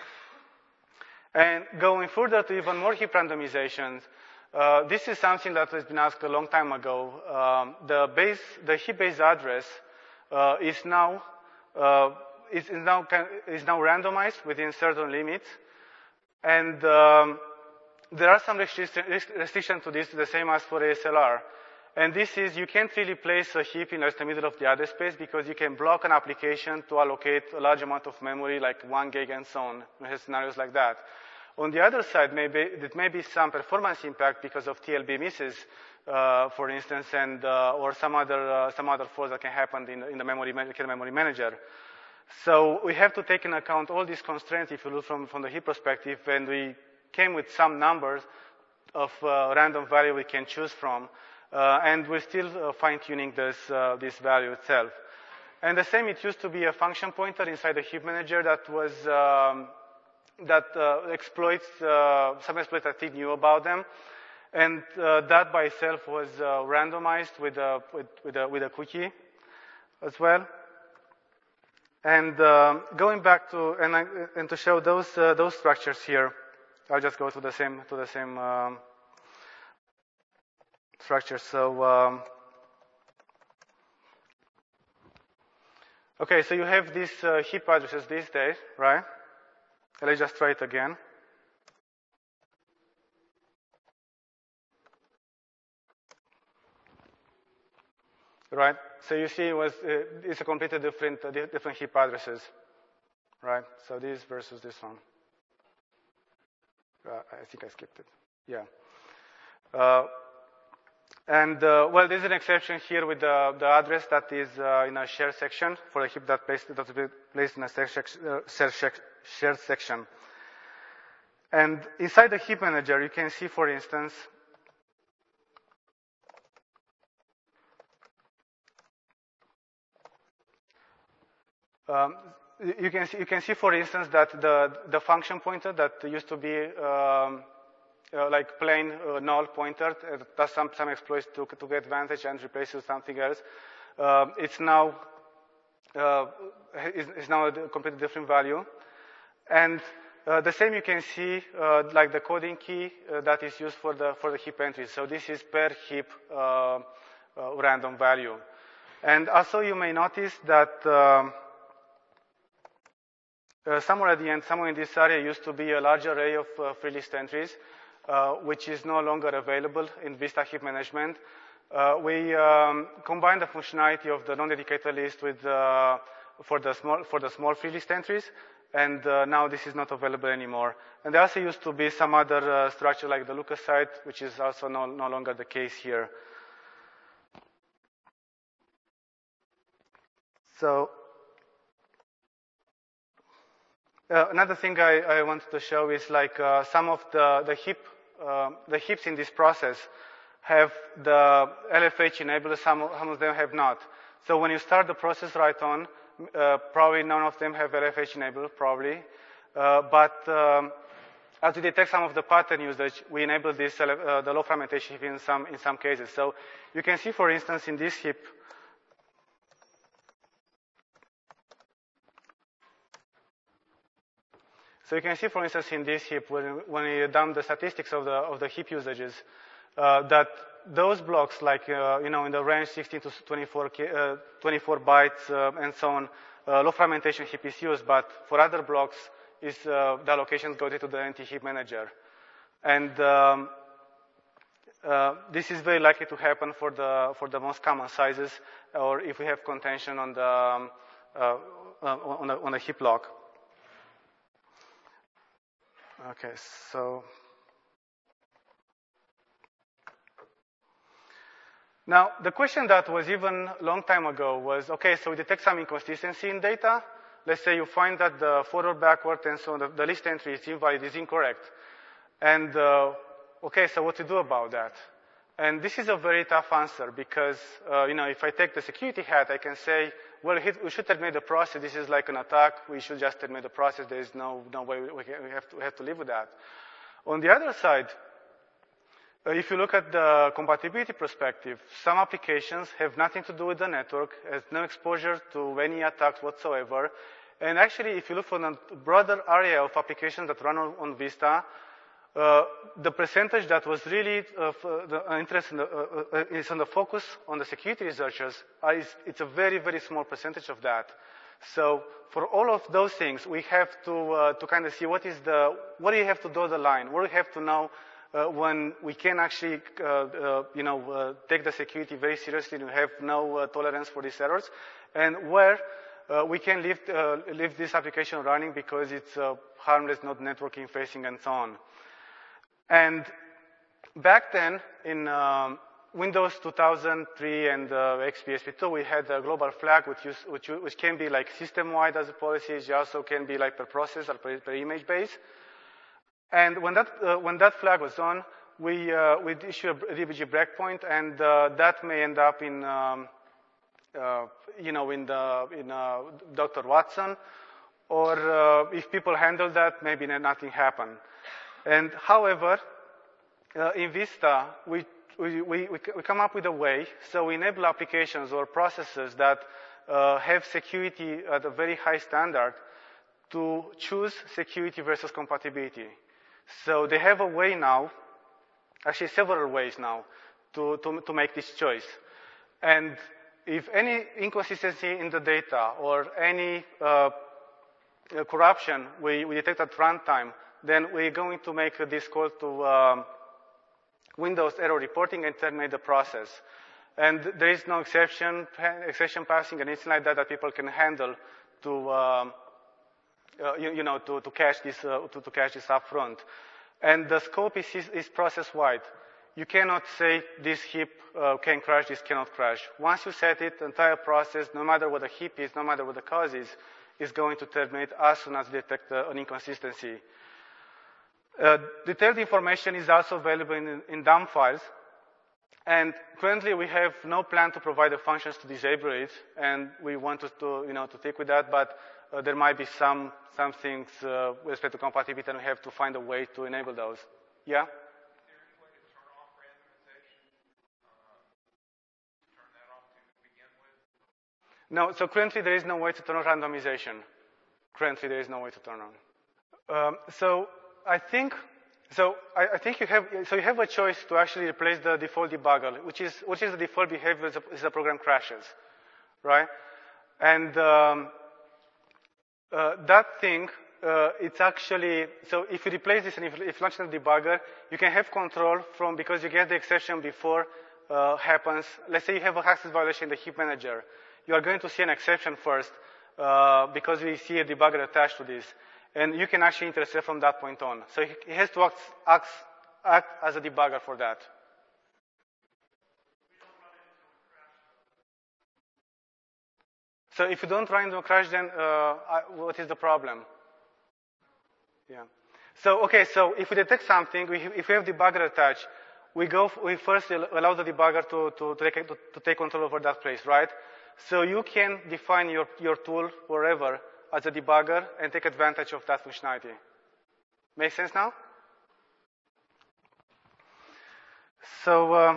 And going further to even more heap randomizations, uh, this is something that has been asked a long time ago. Um, the base, the heap-based address uh, is now uh, is, is now can, is now randomized within certain limits, and um, there are some restrictions restriction to this, the same as for A S L R. And this is, you can't really place a heap in the middle of the address space because you can block an application to allocate a large amount of memory, like one gig and so on. We have scenarios like that. On the other side, maybe there may be some performance impact because of T L B misses, uh, for instance, and uh, or some other uh, some other faults that can happen in, in the memory memory manager. So we have to take into account all these constraints if you look from from the heap perspective, and we came with some numbers of uh, random value we can choose from. Uh, and we're still uh, fine-tuning this, uh, this value itself. And the same, it used to be a function pointer inside the heap manager that was, um, that uh, exploits, uh, some exploits that did knew about them. And uh, that by itself was uh, randomized with a, with, with, a, with a cookie as well. And uh, going back to, and, I, and to show those, uh, those structures here, I'll just go to the same, to the same, um, structure. So, um, okay, so you have these uh, heap addresses these days, right? Let's just try it again. Right? So you see, it was uh, it's a completely different uh, different heap addresses, right? So this versus this one. Uh, I think I skipped it. Yeah. Uh, And, uh, well, there's an exception here with the, the address that is uh, in a share section for a heap that placed, that will be placed in a shared section. And inside the heap manager, you can see, for instance, Um, you, can see, you can see, for instance, that the, the function pointer that used to be um, uh, like plain uh, null pointer, uh, does some, some exploits to, to get advantage and replace it with something else. Uh, it's now uh, is, is now a completely different value. And uh, the same you can see, uh, like the coding key uh, that is used for the for the heap entries. So this is per heap uh, uh, random value. And also you may notice that um, uh, somewhere at the end, somewhere in this area used to be a large array of uh, free list entries, uh, which is no longer available in Vista Heap Management. Uh, we um, combine the functionality of the non-dedicated list with uh, for the small for the small free list entries. And uh, now this is not available anymore. And there also used to be some other uh, structure like the leukocyte, which is also no, no longer the case here. So uh, another thing I, I wanted to show is like uh, some of the, the heap, uh, the heaps in this process have the L F H enabled, some, some of them have not. So when you start the process right on, Uh, probably none of them have L F H enabled, probably. Uh, but um, as we detect some of the pattern usage, we enable this, uh, the low fragmentation heap in some, in some cases. So you can see, for instance, in this heap, so you can see, for instance, in this heap, when, when you dump the statistics of the, of the heap usages, uh, that those blocks, like, uh, you know, in the range sixteen to twenty-four, uh, twenty-four bytes uh, and so on, uh, low fragmentation heap is used, but for other blocks, is uh, the allocations go to the N T heap manager. And um, uh, this is very likely to happen for the, for the most common sizes, or if we have contention on the, um, uh, on the, on the heap lock. Okay, so. Now, the question that was even a long time ago was, okay, so we detect some inconsistency in data. Let's say you find that the forward, backward, and so on, the, the list entry is invalid, is incorrect. And, uh, okay, so what to do about that? And this is a very tough answer because, uh, you know, if I take the security hat, I can say, well, we should terminate the process. This is like an attack. We should just terminate the process. There is no, no way we, can, we, have to, we have to live with that. On the other side, Uh, if you look at the compatibility perspective, some applications have nothing to do with the network, has no exposure to any attacks whatsoever. And actually, if you look for a broader area of applications that run on, on Vista, uh, the percentage that was really of uh, the interest in the, uh, uh, is on the focus on the security researchers. Uh, is, it's a very, very small percentage of that. So for all of those things, we have to uh, to kind of see what is the what do you have to draw the line, what do you have to know. Uh, when we can actually, uh, uh, you know, uh, take the security very seriously and have no uh, tolerance for these errors, and where uh, we can leave, uh, leave this application running because it's uh, harmless, not networking facing, and so on. And back then, in um, Windows two thousand three and uh, X P S P two, we had a global flag, which, use, which, which can be like system-wide as a policy. It also can be like per process or per, per image base. And when that, uh, when that flag was on, we, uh, we issued a D B G breakpoint, and uh, that may end up in, um, uh, you know, in, the, in uh, Doctor Watson, or uh, if people handle that, maybe nothing happened. And however, uh, in Vista, we, we, we, we come up with a way, so we enable applications or processes that uh, have security at a very high standard to choose security versus compatibility. So they have a way now, actually several ways now, to, to, to make this choice. And if any inconsistency in the data or any uh, corruption we, we detect at runtime, then we're going to make this call to um, Windows error reporting and terminate the process. And there is no exception, exception passing and anything like that that people can handle to um, Uh, you, you know, to, to cache this, uh, to, to cache this up front. And the scope is, is, is process-wide. You cannot say this heap uh, can crash, this cannot crash. Once you set it, the entire process, no matter what the heap is, no matter what the cause is, is going to terminate as soon as you detect uh, an inconsistency. Uh, detailed information is also available in, in dump files. And currently, we have no plan to provide the functions to disable it, and we want to, to you know, to stick with that. But uh, there might be some some things uh, with respect to compatibility, and we have to find a way to enable those. Yeah. No, so currently there is no way to turn on randomization. Currently there is no way to turn on. Um, so I think, so I, I think you have, so you have a choice to actually replace the default debugger, which is, which is the default behavior as, as the program crashes, right? And um, uh, that thing, uh, it's actually, so if you replace this and if, if you launch the debugger, you can have control from, because you get the exception before uh, happens. Let's say you have a access violation in the heap manager. You are going to see an exception first uh, because we see a debugger attached to this. And you can actually intercept from that point on. So it has to act, act, act as a debugger for that. So if you don't run into a crash, then uh, what is the problem? Yeah. So, okay, so if we detect something, we, if we have debugger attached, we go, we first allow the debugger to, to, to, take, to, to take control over that place, right? So you can define your, your tool wherever as a debugger and take advantage of that functionality. Make sense now? So, uh,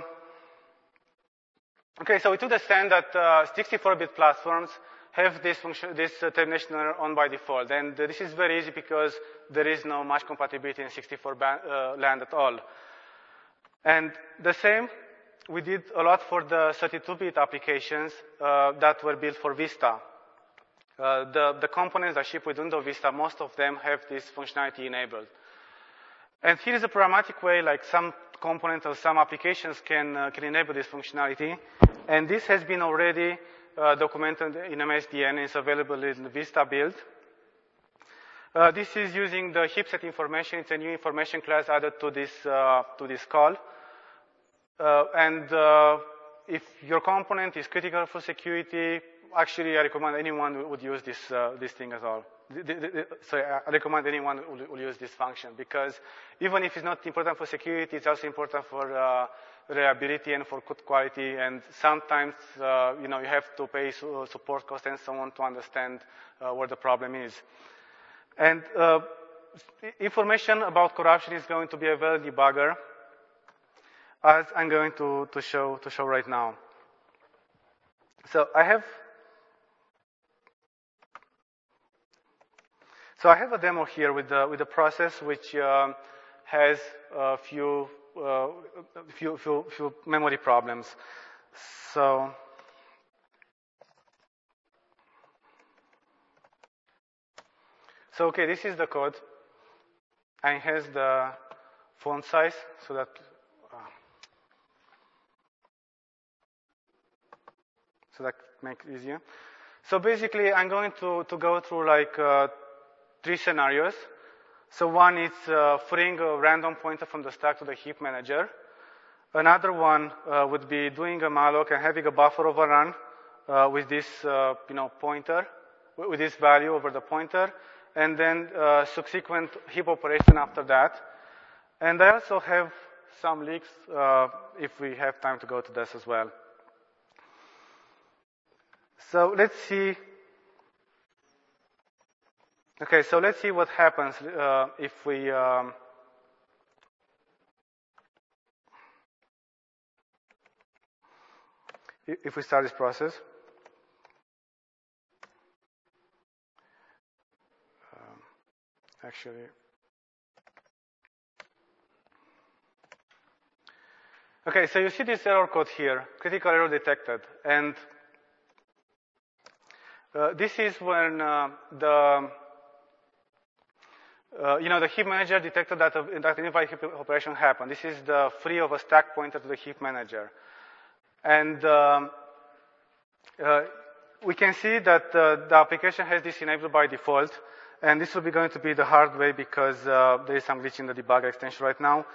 okay, so we took the stand that uh, sixty-four bit platforms have this function, this uh, termination on by default. And uh, this is very easy because there is no much compatibility in sixty-four uh, land at all. And the same, we did a lot for the thirty-two bit applications uh, that were built for Vista. Uh, the, the components that ship with Windows Vista, most of them have this functionality enabled. And here is a programmatic way, like some components or some applications can, uh, can enable this functionality. And this has been already uh, documented in M S D N. It's available in the Vista build. Uh, this is using the heap set information. It's a new information class added to this, uh, to this call. Uh, and uh, if your component is critical for security, actually I recommend anyone would use this, uh, this thing as well. The, the, the, so I recommend anyone will, will use this function because even if it's not important for security, it's also important for uh, reliability and for code quality. And sometimes, uh, you know, you have to pay su support costs and so on to understand uh, where the problem is. And uh, information about corruption is going to be a valid debugger, as I'm going to, to show to show right now. So I have so I have a demo here with the with the process which um, has a few, uh, few few few memory problems. So so okay, this is the code, and it has the font size so that. So that makes it easier. So basically, I'm going to, to go through like uh, three scenarios. So one is uh, freeing a random pointer from the stack to the heap manager. Another one uh, would be doing a malloc and having a buffer overrun uh, with this uh, you know, pointer, with this value over the pointer, and then uh, subsequent heap operation after that. And I also have some leaks uh, if we have time to go to this as well. So let's see. Okay, so let's see what happens uh, if we um, if we start this process. Um, actually, okay. So you see this error code here, critical error detected, and Uh, this is when uh, the, uh, you know, the heap manager detected that, uh, that an invalid heap operation happened. This is the free of a stack pointer to the heap manager. And um, uh, we can see that uh, the application has this enabled by default. And this will be going to be the hard way because uh, there is some glitch in the debugger extension right now.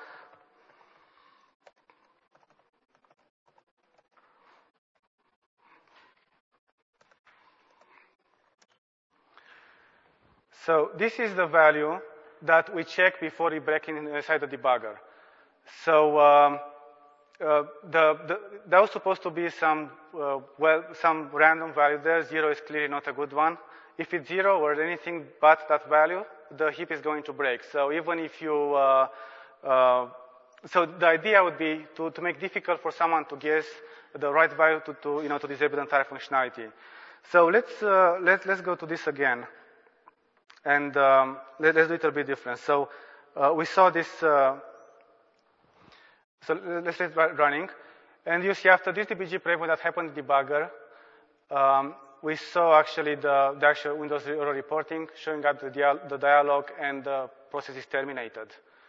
So this is the value that we check before we break in inside the debugger. So um, uh, the, the, there was supposed to be some, uh, well, some random value there. Zero is clearly not a good one. If it's zero or anything but that value, the heap is going to break. So even if you, uh, uh, so the idea would be to, to make it difficult for someone to guess the right value to, to, you know, to disable the entire functionality. So let's, uh, let, let's go to this again. And um, let, let's do it a bit different. So uh, we saw this, uh, so let's say it's running. And you see after this D B G breakpoint that happened in debugger, um, we saw actually the, the actual Windows error reporting showing up the, dia the dialog and the process is terminated.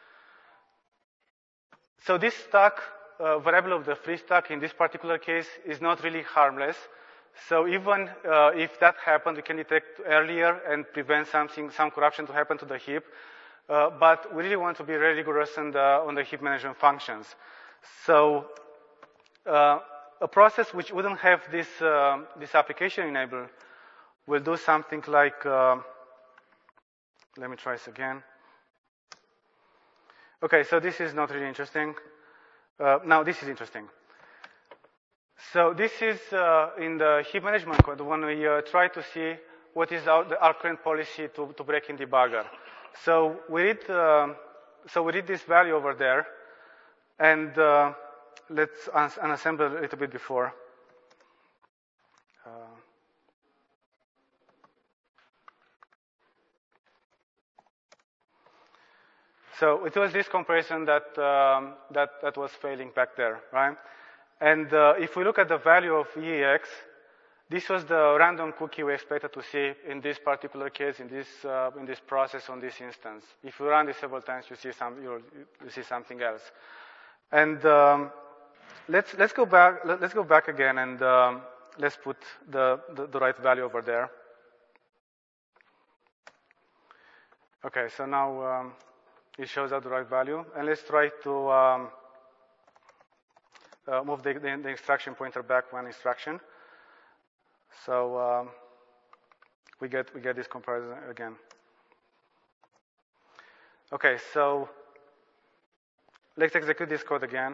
So this stack, uh, variable of the free stack in this particular case is not really harmless. So even uh, if that happened, we can detect earlier and prevent something, some corruption to happen to the heap. Uh, but we really want to be very rigorous on the, on the heap management functions. So uh, a process which wouldn't have this, uh, this application enabled will do something like, uh, let me try this again. Okay, so this is not really interesting. Uh, now this is interesting. So this is uh, in the heap management code when we uh, try to see what is our, our current policy to, to break in debugger. So we read, uh, so we read this value over there, and uh, let's un unassemble a little bit before. Uh, so it was this comparison that, um, that, that was failing back there, right? And uh, if we look at the value of E A X, this was the random cookie we expected to see in this particular case, in this, uh, in this process on this instance. If you run this several times, you see, some, you you see something else. And um, let's, let's, go back, let's go back again and um, let's put the, the, the right value over there. Okay, so now um, it shows out the right value. And let's try to um, uh, move the, the, the instruction pointer back one instruction. So um, we get we get this comparison again. Okay, so let's execute this code again.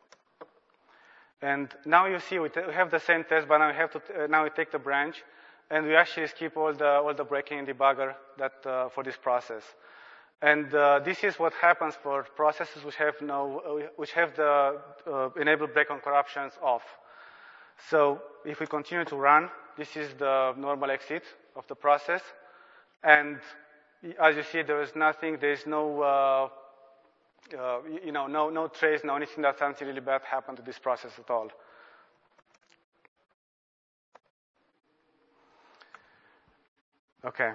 And now you see we, we have the same test, but now we have to uh, now we take the branch, and we actually skip all the all the breaking in debugger that uh, for this process. And uh, this is what happens for processes which have no uh, which have the uh, enable break on corruptions off. So if we continue to run, this is the normal exit of the process. And as you see, there is nothing, there is no, uh, uh, you know, no, no trace, no anything that something really bad happened to this process at all. Okay.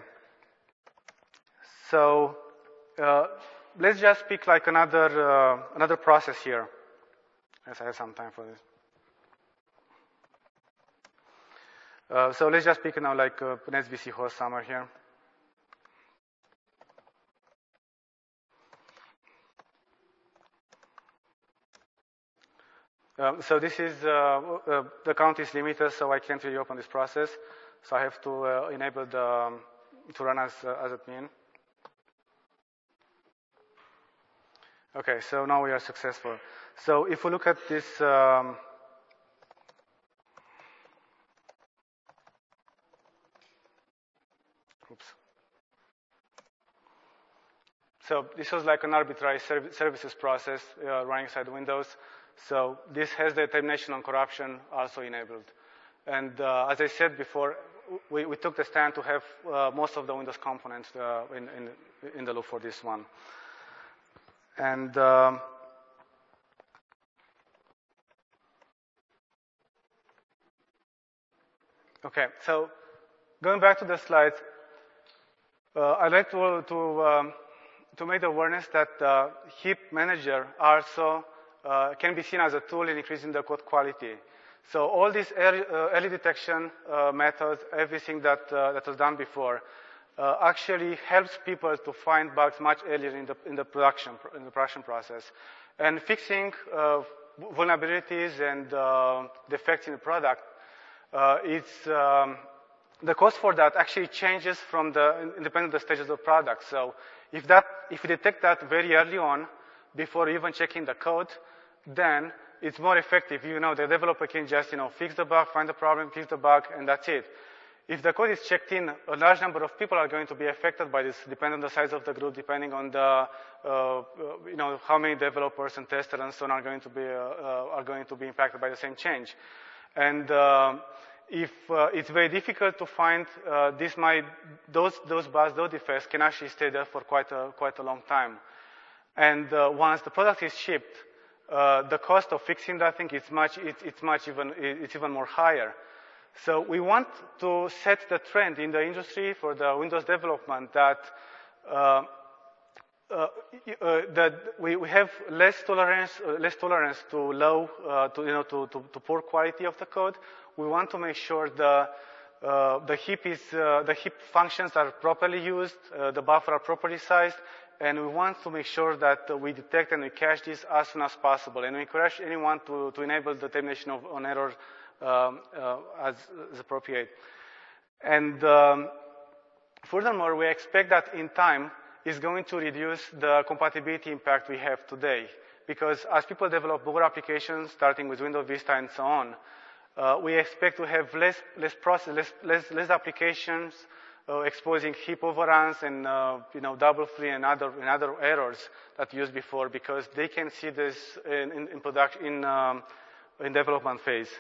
So uh, let's just pick like another, uh, another process here. Yes, I have some time for this. Uh, so let's just pick now like uh, an S V C host somewhere here. Um, so this is, uh, uh, the count is limited, so I can't really open this process. So I have to uh, enable the, um, to run as, uh, as admin. Okay, so now we are successful. So if we look at this, um, oops. So this was like an arbitrary serv services process uh, running inside Windows. So this has the termination on corruption also enabled. And uh, as I said before, we, we took the stand to have uh, most of the Windows components uh, in, in, in the loop for this one. And um, okay, so going back to the slides, uh, I'd like to to, um, to make the awareness that uh, Heap Manager also uh, can be seen as a tool in increasing the code quality. So all these early, uh, early detection uh, methods, everything that uh, that was done before, uh, actually helps people to find bugs much earlier in the in the production in the production process, and fixing uh, vulnerabilities and uh, defects in the product. Uh, it's um, the cost for that actually changes from the independent of the stages of the product. So if that if we detect that very early on, before even checking the code, then it's more effective. You know, the developer can just, you know, fix the bug, find the problem, fix the bug, and that's it. If the code is checked in, a large number of people are going to be affected by this, depending on the size of the group, depending on the, uh, you know, how many developers and testers and so on are going to be, uh, uh, are going to be impacted by the same change. And uh, if uh, it's very difficult to find, uh, this might, those, those bugs, those defects can actually stay there for quite a, quite a long time. And uh, once the product is shipped, uh, the cost of fixing that thing is much, it's, it's much even, it's even more higher. So we want to set the trend in the industry for the Windows development that, uh, uh, uh, that we, we have less tolerance, uh, less tolerance to low, uh, to, you know, to, to, to poor quality of the code. We want to make sure the, uh, the heap is, uh, the heap functions are properly used, uh, the buffer are properly sized, and we want to make sure that uh, we detect and we cache this as soon as possible. And we encourage anyone to, to enable the termination of on error Um, uh, as, as appropriate. And um, furthermore, we expect that in time is going to reduce the compatibility impact we have today. Because as people develop more applications, starting with Windows Vista and so on, uh, we expect to have less, less process, less, less, less applications uh, exposing heap overruns and uh, you know, double free and other, and other errors that we used before, because they can see this in, in, in production, in, um, in development phase.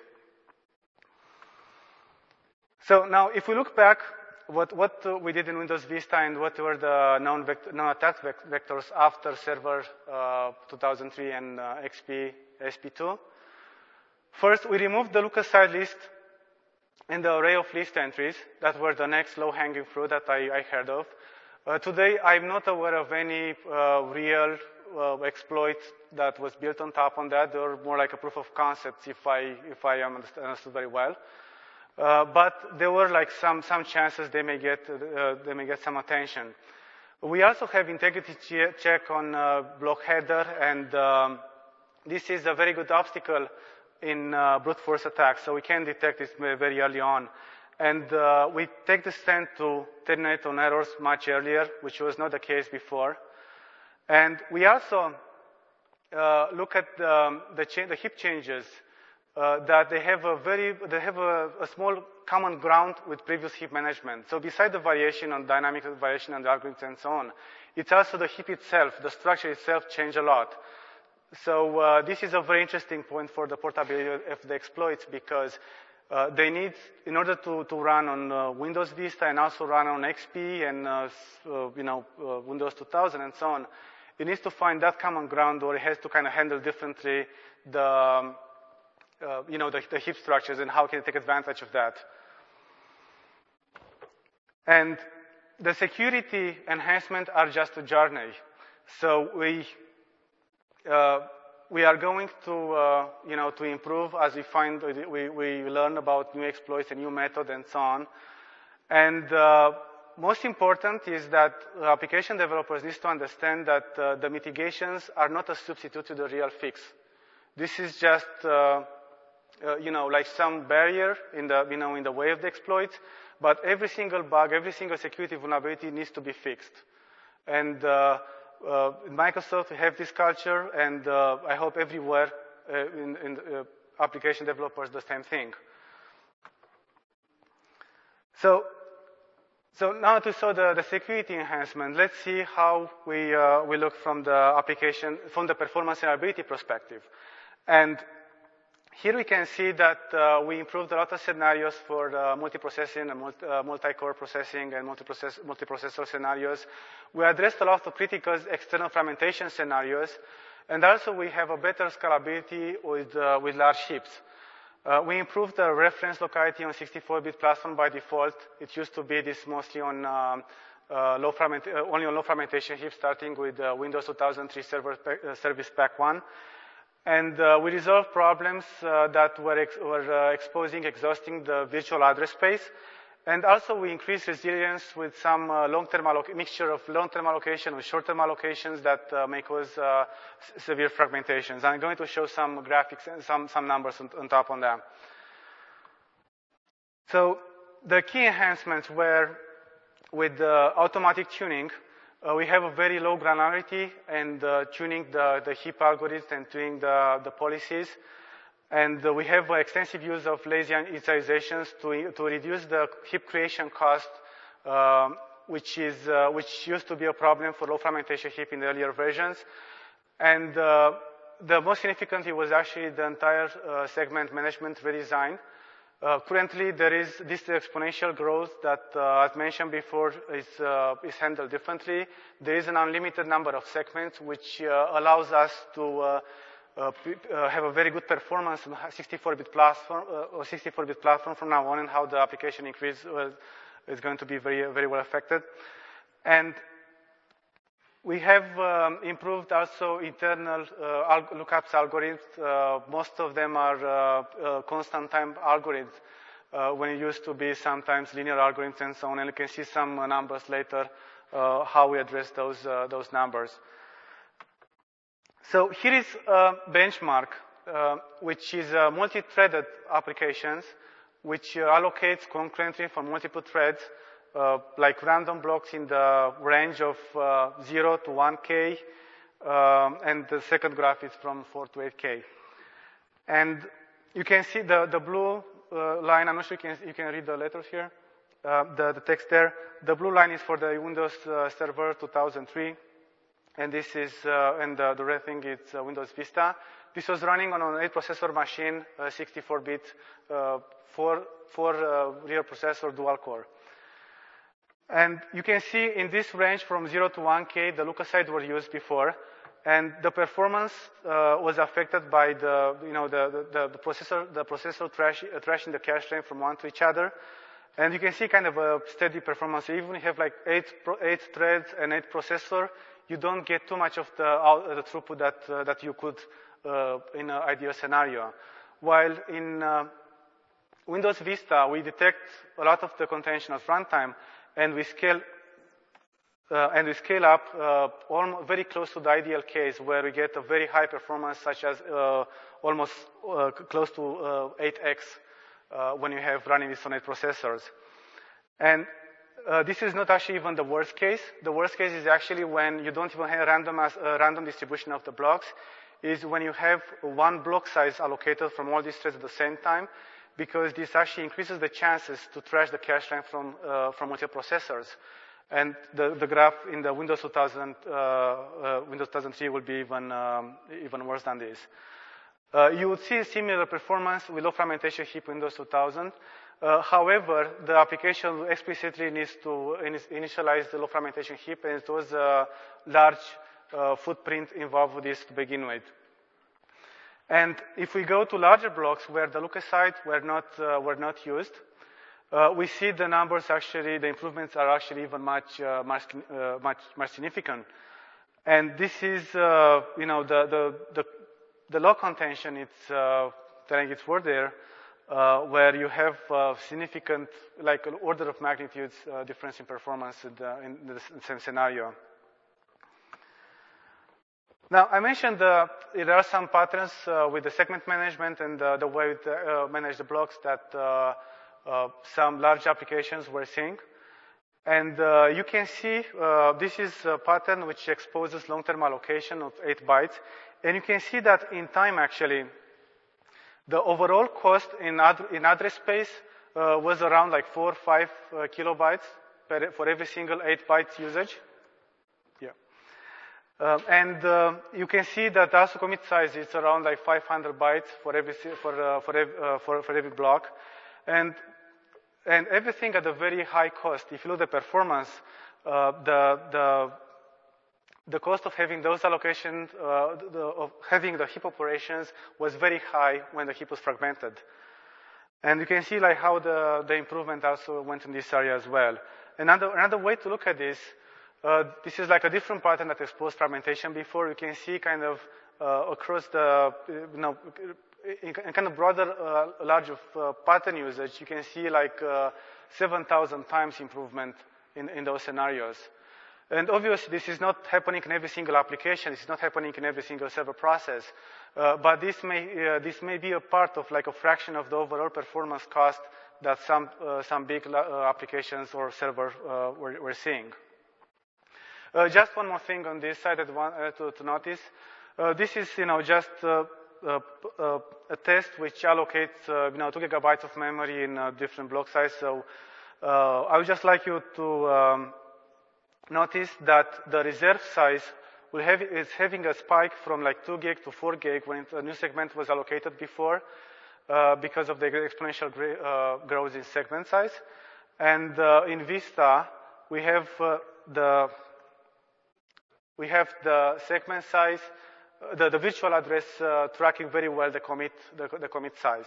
So now, if we look back, what, what uh, we did in Windows Vista and what were the known, known attack vectors after Server uh, two thousand three and uh, X P S P two. First, we removed the Lucas side list and the array of list entries that were the next low-hanging fruit that I, I heard of. Uh, today, I'm not aware of any uh, real uh, exploit that was built on top on that. They were more like a proof of concept, if I, if I understood very well. Uh, but there were like some, some chances they may get, uh, they may get some attention. We also have integrity che check on uh, block header, and um, this is a very good obstacle in uh, brute force attacks, so we can detect this very early on. And uh, we take the stand to terminate on errors much earlier, which was not the case before. And we also uh, look at um, the, the heap changes. Uh, that they have a very, they have a, a small common ground with previous heap management. So beside the variation on dynamic variation and the algorithms and so on, it's also the heap itself, the structure itself changed a lot. So uh, this is a very interesting point for the portability of the exploits, because uh, they need, in order to, to run on uh, Windows Vista and also run on X P and uh, uh, you know, uh, Windows two thousand and so on, it needs to find that common ground, or it has to kind of handle differently the um, Uh, you know, the, the heap structures and how can you take advantage of that. And the security enhancement are just a journey. So we, uh, we are going to, uh, you know, to improve as we find, we, we learn about new exploits and new methods and so on. And uh, most important is that application developers need to understand that uh, the mitigations are not a substitute to the real fix. This is just, uh, Uh, you know, like some barrier in the, you know, in the way of the exploits, but every single bug, every single security vulnerability needs to be fixed. And uh, uh, Microsoft have this culture, and uh, I hope everywhere uh, in, in uh, application developers the same thing. So, so now to show the, the security enhancement, let's see how we uh, we look from the application, from the performance and ability perspective. And here we can see that uh, we improved a lot of scenarios for uh, multiprocessing and multi, uh, multi-core processing and multiprocess, multiprocessor scenarios. We addressed a lot of critical external fragmentation scenarios, and also we have a better scalability with, uh, with large heaps. Uh, we improved the reference locality on sixty-four bit platform by default. It used to be this mostly on um, uh, low fragment, uh, only on low fragmentation heaps, starting with uh, Windows two thousand three server, uh, Service Pack one. And uh, we resolved problems uh, that were, ex were uh, exposing, exhausting the virtual address space. And also we increased resilience with some uh, long-term mixture of long-term allocation with short-term allocations that uh, may cause uh, severe fragmentations. I'm going to show some graphics and some, some numbers on, on top on that. So the key enhancements were with uh, automatic tuning. Uh, we have a very low granularity and uh, tuning the, the heap algorithms and tuning the, the policies. And uh, we have uh, extensive use of lazy initializations to, to reduce the heap creation cost, um, which, is, uh, which used to be a problem for low fragmentation heap in the earlier versions. And uh, the most significant was actually the entire uh, segment management redesign. Uh, currently, there is this exponential growth that, uh, as mentioned before, is, uh, is handled differently. There is an unlimited number of segments, which uh, allows us to uh, uh, uh, have a very good performance on sixty-four bit platform uh, or sixty-four bit platform from now on, and how the application increase uh, is going to be very, very well affected. And we have um, improved also internal uh, al lookups algorithms. Uh, most of them are uh, uh, constant time algorithms, uh, when it used to be sometimes linear algorithms and so on. And you can see some uh, numbers later, uh, how we address those, uh, those numbers. So here is a benchmark, uh, which is uh, multi-threaded applications, which uh, allocates concurrently for multiple threads, Uh, like random blocks in the range of uh, zero to one K, um, and the second graph is from four to eight K. And you can see the, the blue uh, line. I'm not sure you can, you can read the letters here, uh, the, the text there. The blue line is for the Windows uh, Server two thousand three, and this is, uh, and the, the red thing is uh, Windows Vista. This was running on an eight processor machine, uh, sixty-four bit, uh, four, four uh, real processor dual core. And you can see in this range from zero to one K, the leukocytes were used before, and the performance uh, was affected by the, you know, the, the, the processor, the processor trash, uh, trashing the cache frame from one to each other. And you can see kind of a steady performance. Even if you have like eight, eight threads and eight processor, you don't get too much of the, uh, the throughput that, uh, that you could uh, in an ideal scenario. While in uh, Windows Vista, we detect a lot of the contention at runtime, and we scale, uh, and we scale up uh, almost very close to the ideal case, where we get a very high performance, such as uh, almost uh, close to uh, eight X uh, when you have running this on eight processors. And uh, this is not actually even the worst case. The worst case is actually when you don't even have random as, uh, random distribution of the blocks, is when you have one block size allocated from all these threads at the same time, because this actually increases the chances to trash the cache line from, uh, from multiple processors. And the, the graph in the Windows two thousand, uh, uh, Windows two thousand three will be even, um, even worse than this. Uh, you would see similar performance with low fragmentation heap Windows two thousand. Uh, however, the application explicitly needs to initialize the low fragmentation heap, and it was a large uh, footprint involved with this to begin with. And if we go to larger blocks where the leukocytes were not, uh, were not used, uh, we see the numbers actually, the improvements are actually even much, uh, much, uh, much, much significant. And this is, uh, you know, the, the, the, the low contention, it's uh, telling its word there, uh, where you have uh, significant, like an order of magnitudes uh, difference in performance in the, in the same scenario. Now, I mentioned uh, there are some patterns uh, with the segment management and uh, the way we uh, manage the blocks that uh, uh, some large applications were seeing. And uh, you can see uh, this is a pattern which exposes long-term allocation of eight bytes. And you can see that in time, actually, the overall cost in, ad in address space uh, was around like four or five uh, kilobytes per, for every single eight bytes usage. Uh, and uh, you can see that also commit size is around like five hundred bytes for every for uh, for, every, uh, for for every block, and and everything at a very high cost. If you look at the performance, uh, the the the cost of having those allocations, uh, the, of having the heap operations was very high when the heap was fragmented, and you can see like how the the improvement also went in this area as well. Another another way to look at this. Uh, this is like a different pattern that exposed fragmentation before. You can see kind of uh, across the, you know, in, in kind of broader, uh, large of uh, pattern usage, you can see like uh, seven thousand times improvement in, in those scenarios. And obviously, this is not happening in every single application. This is not happening in every single server process. Uh, but this may, uh, this may be a part of like a fraction of the overall performance cost that some, uh, some big uh, applications or server uh, were, were seeing. Uh, just one more thing on this side that one, uh, to, to notice. Uh, this is, you know, just uh, uh, uh, a test which allocates, uh, you know, two gigabytes of memory in uh, different block size. So uh, I would just like you to um, notice that the reserve size will have, is having a spike from like two gig to four gig when a new segment was allocated before uh, because of the exponential uh, growth in segment size. And uh, in Vista, we have uh, the we have the segment size, uh, the, the virtual address uh, tracking very well the commit the, the commit size.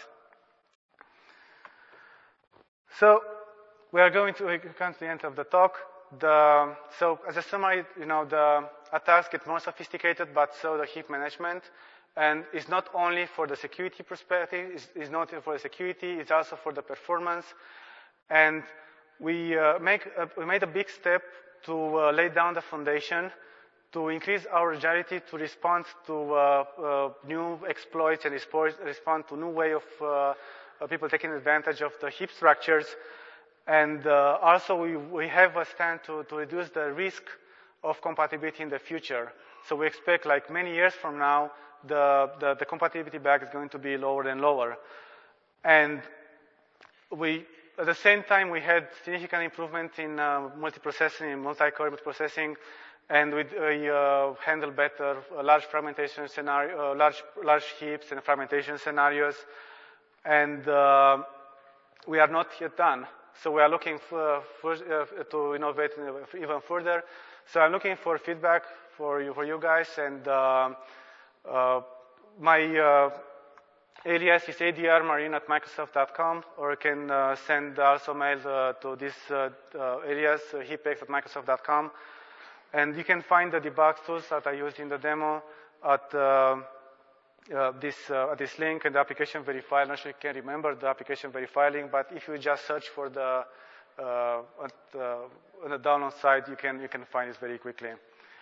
So we are going to we come to the end of the talk. The, so as a summary, you know, the attacks get more sophisticated, but so the heap management. And it's not only for the security perspective, it's, it's not for the security, it's also for the performance. And we, uh, make a, we made a big step to uh, lay down the foundation to increase our agility to respond to uh, uh, new exploits and respond to new way of uh, people taking advantage of the heap structures. And uh, also we, we have a stand to, to reduce the risk of compatibility in the future. So we expect like many years from now, the, the, the compatibility back is going to be lower and lower. And we, at the same time, we had significant improvement in uh, multiprocessing, in multi-core multiprocessing, and we, we uh, handle better uh, large fragmentation scenario, uh, large, large heaps and fragmentation scenarios. And uh, we are not yet done. So we are looking for, for, uh, to innovate even further. So I'm looking for feedback for you, for you guys. And uh, uh, my uh, alias is A D R marine at microsoft dot com, or you can uh, send also mail uh, to this uh, uh, alias, uh, heapex at microsoft dot com. And you can find the debug tools that I used in the demo at uh, Uh, this, uh, this link and the application verify. I'm not sure you can remember the application verify link, but if you just search for the uh, at, uh, on the download side, you can you can find this very quickly.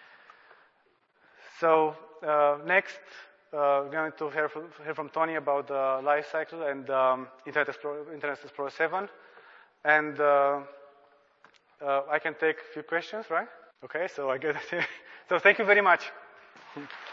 So uh, next, uh, we're going to hear from, hear from Tony about the life cycle and um, Internet Explorer, Internet Explorer seven, and uh, uh, I can take a few questions, right? Okay, so I get it. So thank you very much.